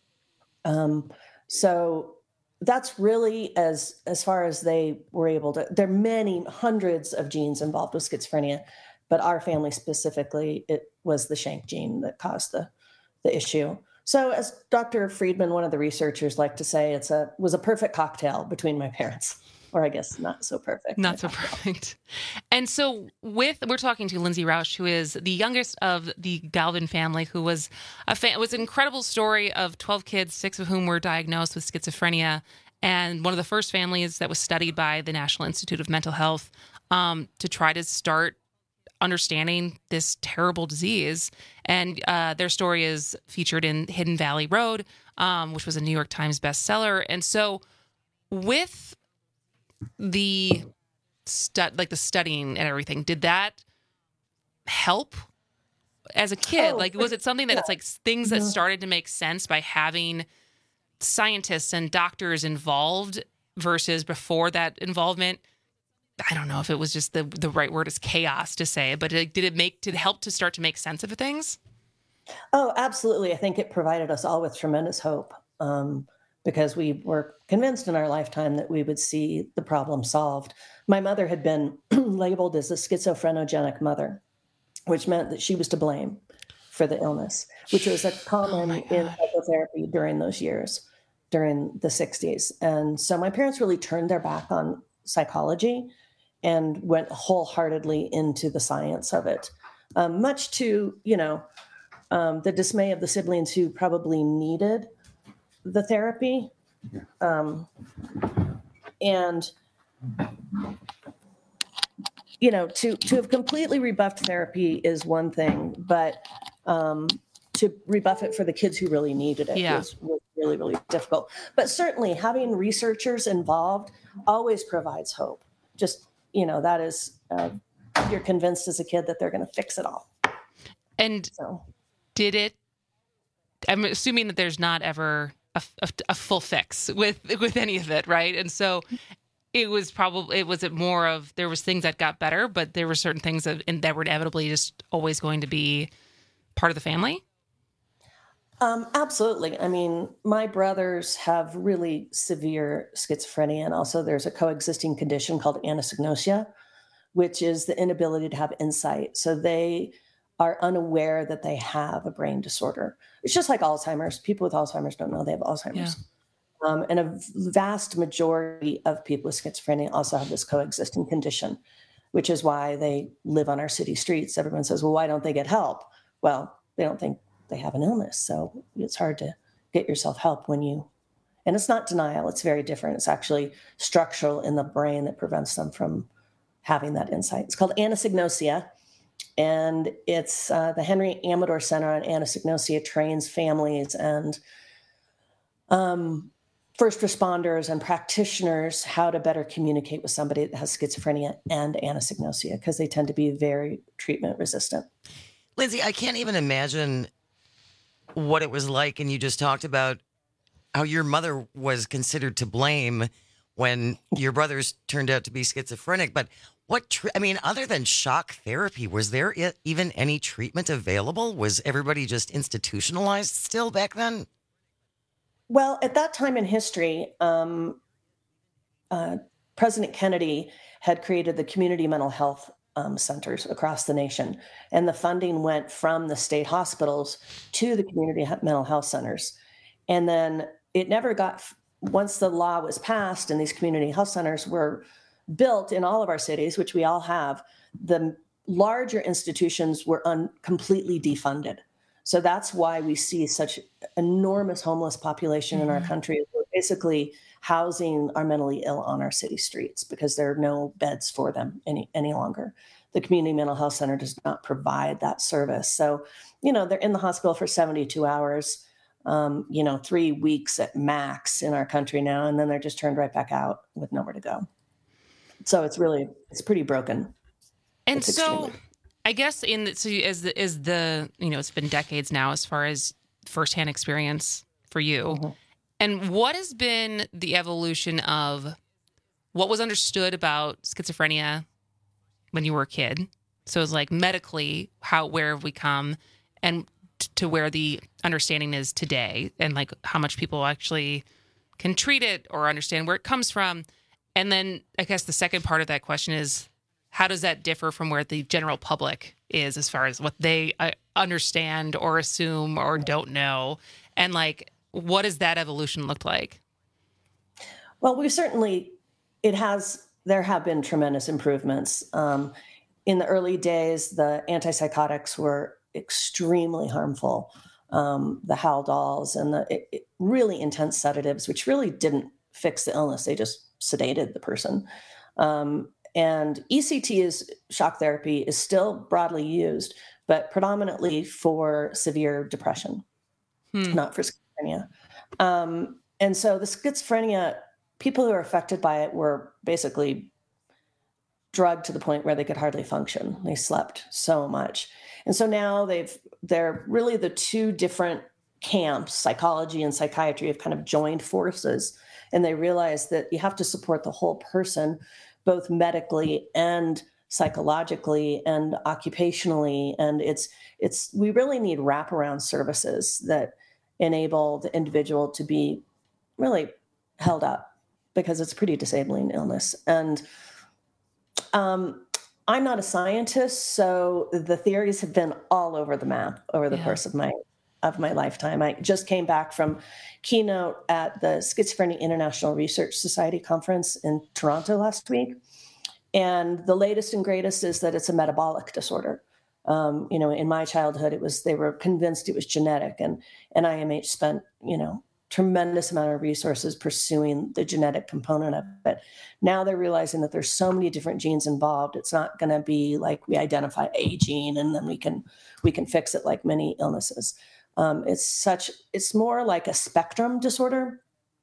Um, so that's really as as far as they were able to. There are many hundreds of genes involved with schizophrenia, but our family specifically, it was the Shank gene that caused the the issue. So as Doctor Friedman, one of the researchers, liked to say, it's a was a perfect cocktail between my parents. Or I guess not so perfect. Not so perfect. And so with, we're talking to Lindsay Rausch, who is the youngest of the Galvin family, who was a fan, it was an incredible story of twelve kids, six of whom were diagnosed with schizophrenia. And one of the first families that was studied by the National Institute of Mental Health um, to try to start understanding this terrible disease. And uh, their story is featured in Hidden Valley Road, um, which was a New York Times bestseller. And so with the stu- like the studying and everything, did that help as a kid? Oh, like, was it something that yeah. it's like things that Mhm. started to make sense by having scientists and doctors involved versus before that involvement? I don't know if it was just the the right word is chaos to say, but like, did it make, did it help to start to make sense of things? Oh, absolutely. I think it provided us all with tremendous hope um, because we were convinced in our lifetime that we would see the problem solved. My mother had been labeled as a schizoprenogenic mother, which meant that she was to blame for the illness, which was a common in psychotherapy during those years, during the sixties. And so my parents really turned their back on psychology and went wholeheartedly into the science of it, um, much to, you know, um, the dismay of the siblings who probably needed the therapy. Um, and, you know, to, to have completely rebuffed therapy is one thing, but um, to rebuff it for the kids who really needed it Yeah. was, was really, really difficult. But certainly having researchers involved always provides hope. Just, you know, that is, uh, you're convinced as a kid that they're going to fix it all. And So. did it, I'm assuming that there's not ever a, a, a full fix with, with any of it, right? And so it was probably, it was it more of, there was things that got better, but there were certain things that, that were inevitably just always going to be part of the family? Um, absolutely. I mean, my brothers have really severe schizophrenia, and also there's a coexisting condition called anosognosia, which is the inability to have insight. So they are unaware that they have a brain disorder. It's just like Alzheimer's. People with Alzheimer's don't know they have Alzheimer's. Yeah. Um, and a vast majority of people with schizophrenia also have this coexisting condition, which is why they live on our city streets. Everyone says, well, why don't they get help? Well, they don't think they have an illness. So it's hard to get yourself help when you, and it's not denial. It's very different. It's actually structural in the brain that prevents them from having that insight. It's called anosognosia. And it's uh, the Henry Amador Center on Anosognosia trains families and um, first responders and practitioners how to better communicate with somebody that has schizophrenia and anosognosia, because they tend to be very treatment resistant. Lindsay, I can't even imagine what it was like. And you just talked about how your mother was considered to blame when your brothers turned out to be schizophrenic. But what, tr- I mean, other than shock therapy, was there i- even any treatment available? Was everybody just institutionalized still back then? Well, at that time in history, um, uh, President Kennedy had created the community mental health um, centers across the nation. And the funding went from the state hospitals to the community he- mental health centers. And then it never got, once the law was passed and these community health centers were built in all of our cities, which we all have, the larger institutions were un- completely defunded. So that's why we see such enormous homeless population in our country. We're basically housing our mentally ill on our city streets because there are no beds for them any, any longer. The community mental health center does not provide that service. So, you know, they're in the hospital for seventy-two hours, um, you know, three weeks at max in our country now, and then they're just turned right back out with nowhere to go. So it's really, it's pretty broken. And It's so extremely- I guess in the, so as the, as the, you know, it's been decades now as far as firsthand experience for you. Mm-hmm. And what has been the evolution of what was understood about schizophrenia when you were a kid? So it's like medically, how, where have we come, and t- to where the understanding is today, and like how much people actually can treat it or understand where it comes from. And then I guess the second part of that question is, how does that differ from where the general public is as far as what they uh, understand or assume or don't know? And like, what does that evolution look like? Well, we certainly, it has, there have been tremendous improvements. Um, in the early days, the antipsychotics were extremely harmful. Um, the Haldols and the it, it, really intense sedatives, which really didn't fix the illness. They just sedated the person. Um, and E C T is shock therapy is still broadly used, but predominantly for severe depression, Hmm. not for schizophrenia. Um, and so the schizophrenia, people who are affected by it were basically drugged to the point where they could hardly function. They slept so much. And so now they've, they're really the two different camps, psychology and psychiatry, have kind of joined forces. And they realize that you have to support the whole person, both medically and psychologically and occupationally. And it's, it's, we really need wraparound services that enable the individual to be really held up, because it's a pretty disabling illness. And um, I'm not a scientist, so the theories have been all over the map over the Yeah. course of my of my lifetime. I just came back from keynote at the Schizophrenia International Research Society conference in Toronto last week. And the latest and greatest is that it's a metabolic disorder. Um, you know, in my childhood, it was, they were convinced it was genetic, and, and I M H spent, you know, tremendous amount of resources pursuing the genetic component of it. Now they're realizing that there's so many different genes involved. It's not going to be like we identify a gene and then we can, we can fix it like many illnesses. Um, it's such, it's more like a spectrum disorder.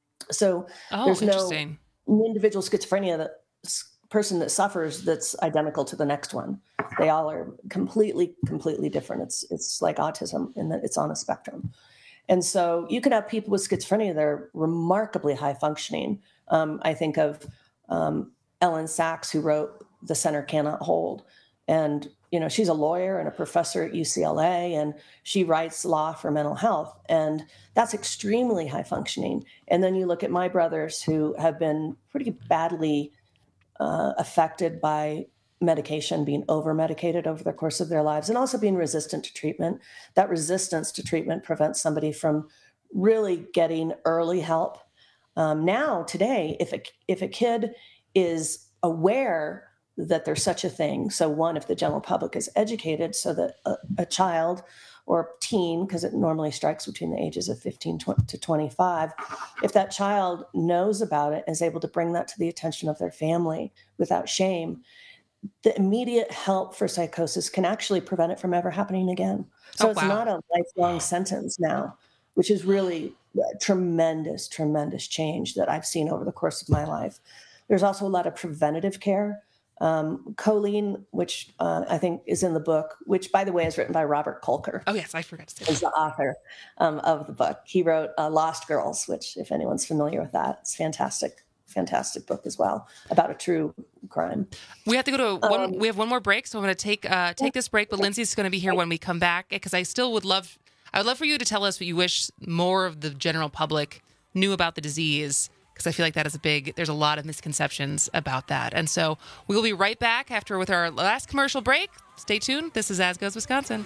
So Oh, there's no interesting. individual schizophrenia, that s- person that suffers that's identical to the next one. They all are completely, completely different. It's, it's like autism in that it's on a spectrum. And so you can have people with schizophrenia that are remarkably high functioning. Um, I think of um, Ellen Sachs, who wrote The Center Cannot Hold. And, you know, she's a lawyer and a professor at U C L A, and she writes law for mental health. And that's extremely high functioning. And then you look at my brothers, who have been pretty badly uh, affected by medication, being over-medicated over the course of their lives, and also being resistant to treatment. That resistance to treatment prevents somebody from really getting early help. Um, now, today, if a, if a kid is aware that there's such a thing, so one, if the general public is educated so that a, a child or teen, because it normally strikes between the ages of fifteen to twenty-five, if that child knows about it and is able to bring that to the attention of their family without shame, the immediate help for psychosis can actually prevent it from ever happening again. So Oh, it's wow. not a lifelong sentence now, which is really a tremendous, tremendous change that I've seen over the course of my life. There's also a lot of preventative care. Um, choline, which uh, I think is in the book, which, by the way, is written by Robert Kolker. Oh, yes, I forgot to say Is the author um, of the book. He wrote uh, Lost Girls, which, if anyone's familiar with that, it's fantastic, fantastic book as well, about a true crime. We have to go to one. Um, we have one more break, so I'm going to take uh, take this break. But Lindsay's going to be here when we come back, because I still would love. I would love for you to tell us what you wish more of the general public knew about the disease, because I feel like that is a big. There's a lot of misconceptions about that, and so we will be right back after with our last commercial break. Stay tuned. This is As Goes Wisconsin.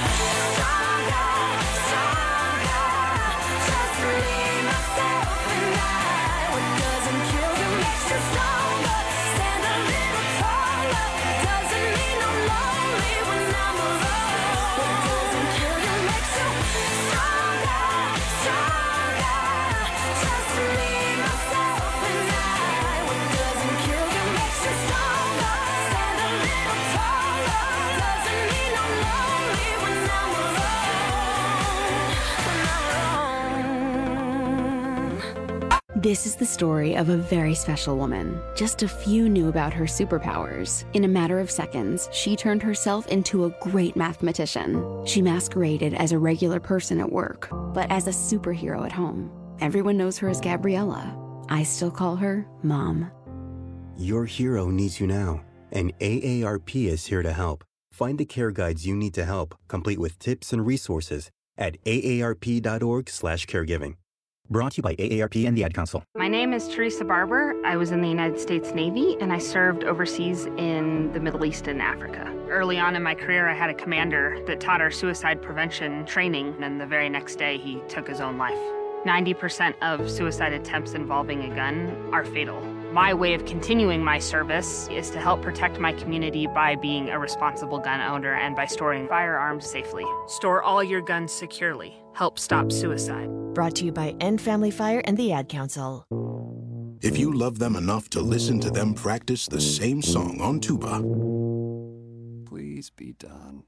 This is the story of a very special woman. Just a few knew about her superpowers. In a matter of seconds, she turned herself into a great mathematician. She masqueraded as a regular person at work, but as a superhero at home. Everyone knows her as Gabriella. I still call her Mom. Your hero needs you now, and A A R P is here to help. Find the care guides you need to help, complete with tips and resources at A A R P dot org slash caregiving. Brought to you by A A R P and the Ad Council. My name is Teresa Barber. I was in the United States Navy, and I served overseas in the Middle East and Africa. Early on in my career, I had a commander that taught our suicide prevention training, and the very next day, he took his own life. ninety percent of suicide attempts involving a gun are fatal. My way of continuing my service is to help protect my community by being a responsible gun owner and by storing firearms safely. Store all your guns securely. Help stop suicide. Brought to you by End Family Fire and the Ad Council. If you love them enough to listen to them practice the same song on tuba, Please be done.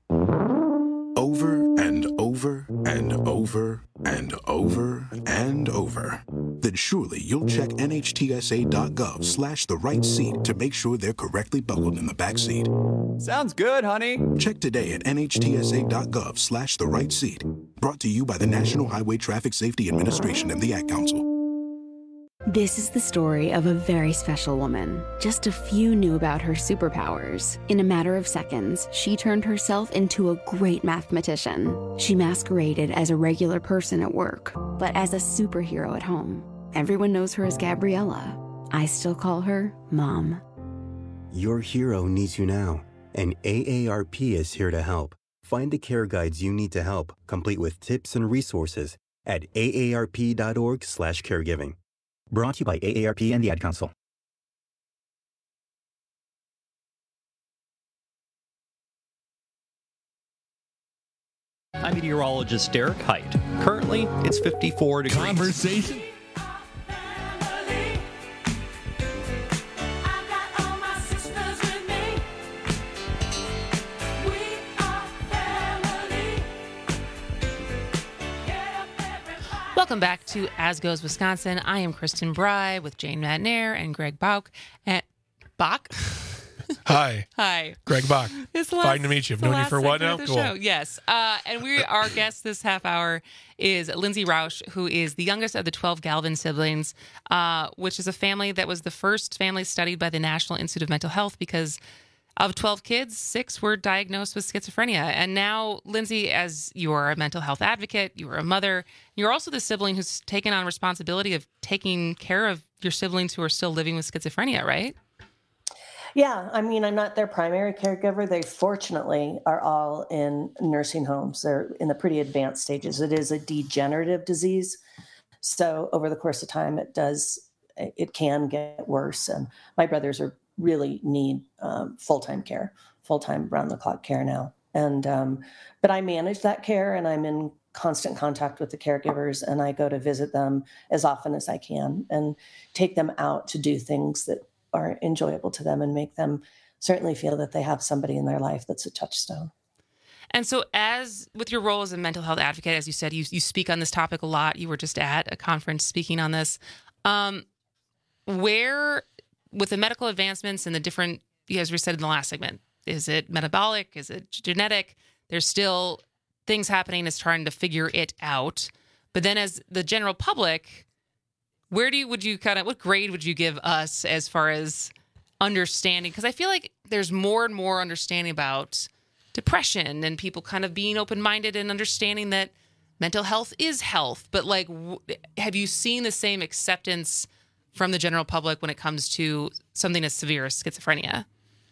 over and over and over and over and over, then surely you'll check nhtsa.gov slash the right seat to make sure they're correctly buckled in the back seat. Sounds good, honey. Check today at nhtsa.gov slash the right seat. Brought to you by the National Highway Traffic Safety Administration and the Ad Council. This is the story of a very special woman. Just a few knew about her superpowers. In a matter of seconds, she turned herself into a great mathematician. She masqueraded as a regular person at work, but as a superhero at home. Everyone knows her as Gabriella. I still call her Mom. Your hero needs you now, and A A R P is here to help. Find the care guides you need to help, complete with tips and resources at aarp.org slash caregiving. Brought to you by A A R P and the Ad Council. I'm meteorologist Derek Height. Currently, it's fifty-four degrees. Conversation. Welcome back to As Goes Wisconsin. I am Kristen Bry with Jane Madnair and Greg Bach. And Bach? Hi. Hi. Greg Bach. It's the last, Fine to meet you. I've known you for what now? Cool. Show. Yes. Uh, and we, our guest this half hour is Lindsay Rausch, who is the youngest of the twelve Galvin siblings, uh, which is a family that was the first family studied by the National Institute of Mental Health because of twelve kids, six were diagnosed with schizophrenia. And now, Lindsay, as you are a mental health advocate, you are a mother, you're also the sibling who's taken on responsibility of taking care of your siblings who are still living with schizophrenia, right? Yeah, I mean, I'm not their primary caregiver. They fortunately are all in nursing homes. They're in the pretty advanced stages. It is a degenerative disease. So over the course of time, it does, it can get worse. And my brothers are really need um, full-time care, full-time round-the-clock care now. And um, but I manage that care, and I'm in constant contact with the caregivers, and I go to visit them as often as I can and take them out to do things that are enjoyable to them and make them certainly feel that they have somebody in their life that's a touchstone. And so as with your role as a mental health advocate, as you said, you, you speak on this topic a lot. You were just at a conference speaking on this. Um, where... With the medical advancements and the different, as we said in the last segment, is it metabolic? Is it genetic? There's still things happening as trying to figure it out. But then as the general public, where do you, would you kind of, what grade would you give us as far as understanding? Because I feel like there's more and more understanding about depression and people kind of being open-minded and understanding that mental health is health. But like, w- have you seen the same acceptance from the general public when it comes to something as severe as schizophrenia?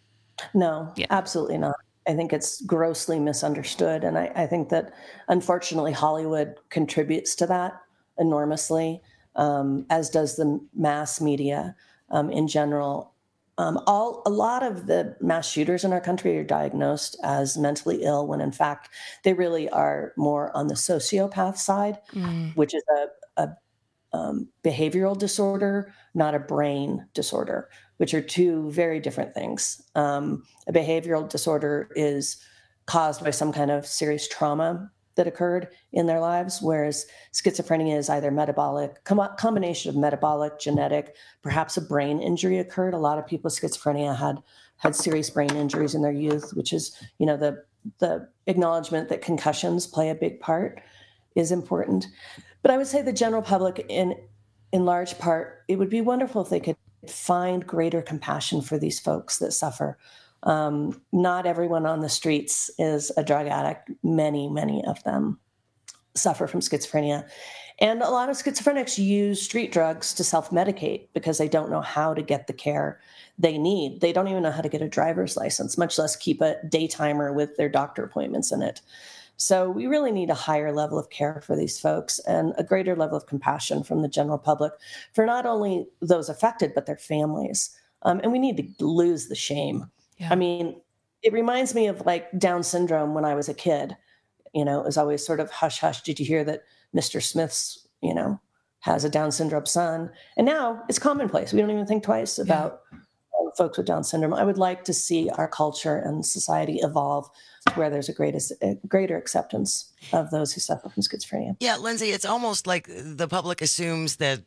No, yeah. Absolutely not. I think it's grossly misunderstood. And I, I think that, unfortunately, Hollywood contributes to that enormously, um, as does the mass media um, in general. Um, all A lot of the mass shooters in our country are diagnosed as mentally ill when, in fact, they really are more on the sociopath side, mm. which is a, a Um, behavioral disorder, not a brain disorder, which are two very different things. Um, a behavioral disorder is caused by some kind of serious trauma that occurred in their lives, whereas schizophrenia is either metabolic, com- combination of metabolic, genetic, perhaps a brain injury occurred. A lot of people with schizophrenia had had serious brain injuries in their youth, which is, you know, the the acknowledgement that concussions play a big part is important. But I would say the general public, in in large part, it would be wonderful if they could find greater compassion for these folks that suffer. Um, not everyone on the streets is a drug addict. Many, many of them suffer from schizophrenia. And a lot of schizophrenics use street drugs to self-medicate because they don't know how to get the care they need. They don't even know how to get a driver's license, much less keep a day timer with their doctor appointments in it. So we really need a higher level of care for these folks and a greater level of compassion from the general public for not only those affected, but their families. Um, and we need to lose the shame. Yeah. I mean, it reminds me of like Down syndrome when I was a kid. You know, it was always sort of hush, hush. Did you hear that Mister Smith's, you know, has a Down syndrome son? And now it's commonplace. We don't even think twice about yeah. folks with Down syndrome. I would like to see our culture and society evolve where there's a greatest, a greater acceptance of those who suffer from schizophrenia. Yeah, Lindsay, it's almost like the public assumes that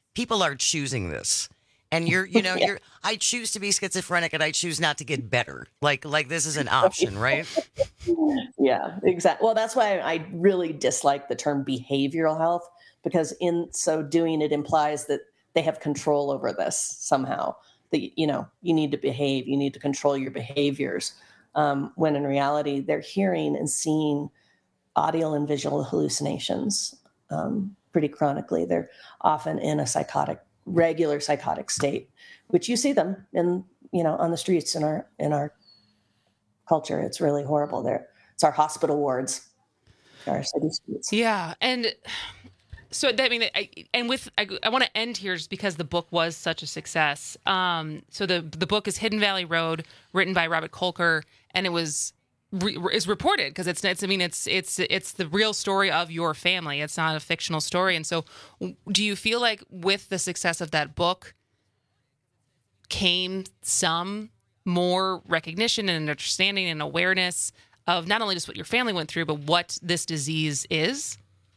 people are choosing this. And you're, you know, Yeah. you're, I choose to be schizophrenic and I choose not to get better. Like, like this is an option, right? Yeah, exactly. Well, that's why I really dislike the term behavioral health, because in so doing, it implies that they have control over this somehow. That, you know, you need to behave, you need to control your behaviors. Um, when in reality, they're hearing and seeing audio and visual hallucinations um, pretty chronically. They're often in a psychotic, regular psychotic state, which you see them in, you know, on the streets in our in our culture. It's really horrible. There, it's our hospital wards, our city streets. Yeah, and so I mean, I, and with I, I want to end here just because the book was such a success. Um, so the the book is Hidden Valley Road, written by Robert Kolker, and it was re, is reported because it's it's I mean it's it's it's the real story of your family. It's not a fictional story. And so, do you feel like with the success of that book came some more recognition and understanding and awareness of not only just what your family went through, but what this disease is?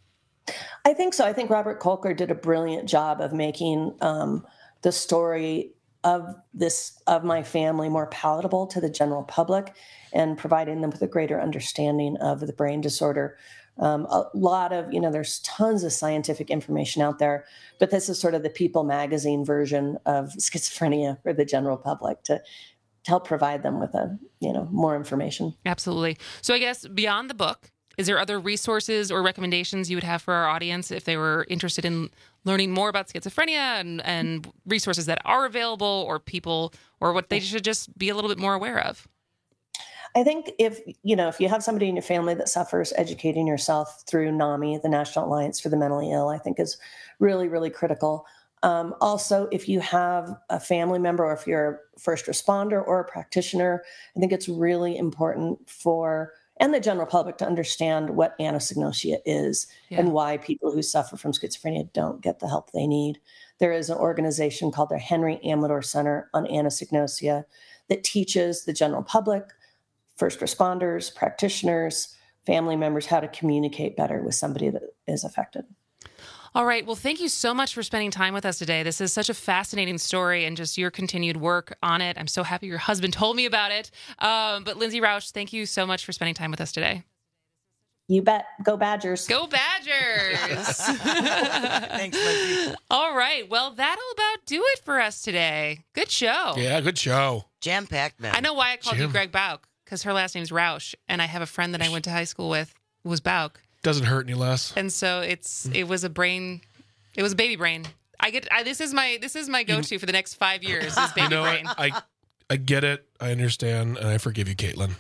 I think so. I think Robert Kolker did a brilliant job of making um, the story of this, of my family, more palatable to the general public and providing them with a greater understanding of the brain disorder. Um, a lot of, you know, there's tons of scientific information out there, but this is sort of the People magazine version of schizophrenia for the general public to, to help provide them with a, you know, more information. Absolutely. So I guess beyond the book, is there other resources or recommendations you would have for our audience if they were interested in learning more about schizophrenia and, and resources that are available, or people, or what they should just be a little bit more aware of? I think if, you know, if you have somebody in your family that suffers, educating yourself through NAMI, the National Alliance for the Mentally Ill, I think is really, really critical. Um, also, if you have a family member, or if you're a first responder or a practitioner, I think it's really important for, and the general public, to understand what anosognosia is Yeah. and why people who suffer from schizophrenia don't get the help they need. There is an organization called the Henry Amador Center on Anosognosia that teaches the general public, first responders, practitioners, family members, how to communicate better with somebody that is affected. All right. Well, thank you so much for spending time with us today. This is such a fascinating story, and just your continued work on it. I'm so happy your husband told me about it. Um, but Lindsay Rausch, thank you so much for spending time with us today. You bet. Go Badgers. Go Badgers. Thanks, Lindsay. All right. Well, that'll about do it for us today. Good show. Yeah, good show. Jam-packed, man. I know why I called you Jim. Greg Bauk, because her last name's Rausch, and I have a friend that I went to high school with who was Bauk. Doesn't hurt any less. And so it's it was a brain, it was a baby brain. I get I, this is my this is my go-to for the next five years is baby You know brain. what? I, I get it. I understand. And I forgive you, Caitlin.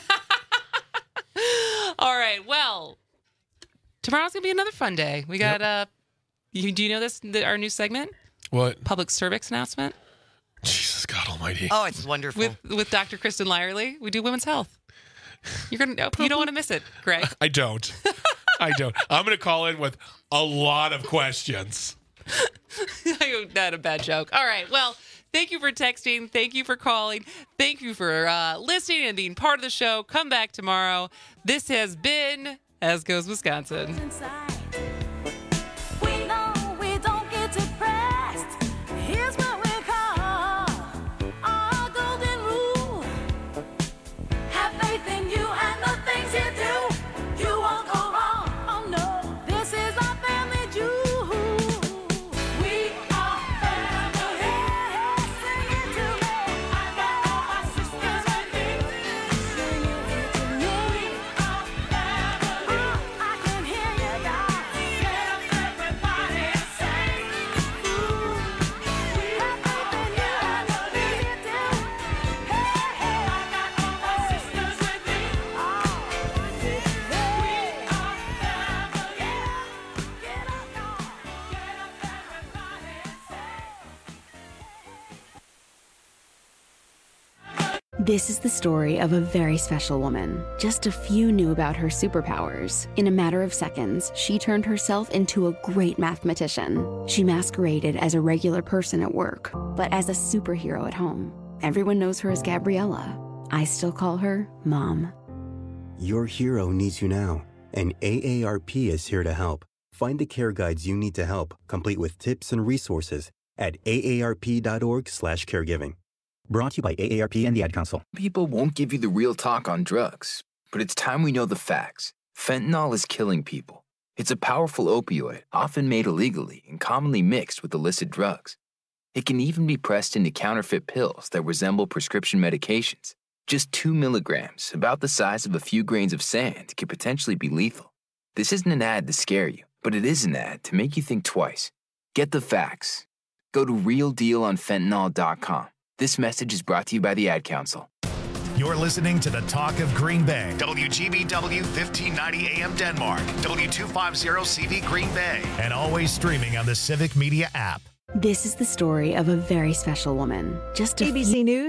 All right. Well, tomorrow's gonna be another fun day. We got uh, you do you know this the, our new segment? What? Public service announcement Jesus God Almighty. Oh, it's wonderful. with with Doctor Kristen Lyerly. We do women's health. You're gonna you don't want to miss it, Greg. I don't. I don't. I'm going to call in with a lot of questions. Not a bad joke. All right. Well, thank you for texting. Thank you for calling. Thank you for uh, listening and being part of the show. Come back tomorrow. This has been As Goes Wisconsin. We know we don't get depressed. Here's what we call our golden rule. Have faith in you and the things you do. You won't go wrong. Oh no, this is our family jewel. We are family. Sing it to me. I got all my sisters with me. Sing it to me. We are family. I can hear you guys. Get up, everybody, and sing. Ooh, we have faith in you and the things you do. Hey, hey, I got all my sisters with me. Oh, we are family. Get up, y'all. Get up, everybody, and sing. This is the story of a very special woman. Just a few knew about her superpowers. In a matter of seconds, she turned herself into a great mathematician. She masqueraded as a regular person at work, but as a superhero at home. Everyone knows her as Gabriella. I still call her Mom. Your hero needs you now, and A A R P is here to help. Find the care guides you need to help, complete with tips and resources at A A R P dot org slash caregiving. Brought to you by A A R P and the Ad Council. People won't give you the real talk on drugs, but it's time we know the facts. Fentanyl is killing people. It's a powerful opioid, often made illegally and commonly mixed with illicit drugs. It can even be pressed into counterfeit pills that resemble prescription medications. Just two milligrams, about the size of a few grains of sand, could potentially be lethal. This isn't an ad to scare you, but it is an ad to make you think twice. Get the facts. Go to real deal on fentanyl dot com. This message is brought to you by the Ad Council. You're listening to the Talk of Green Bay. W G B W fifteen ninety A M Denmark. W two fifty C V Green Bay. And always streaming on the Civic Media app. This is the story of a very special woman. Just a A B C News.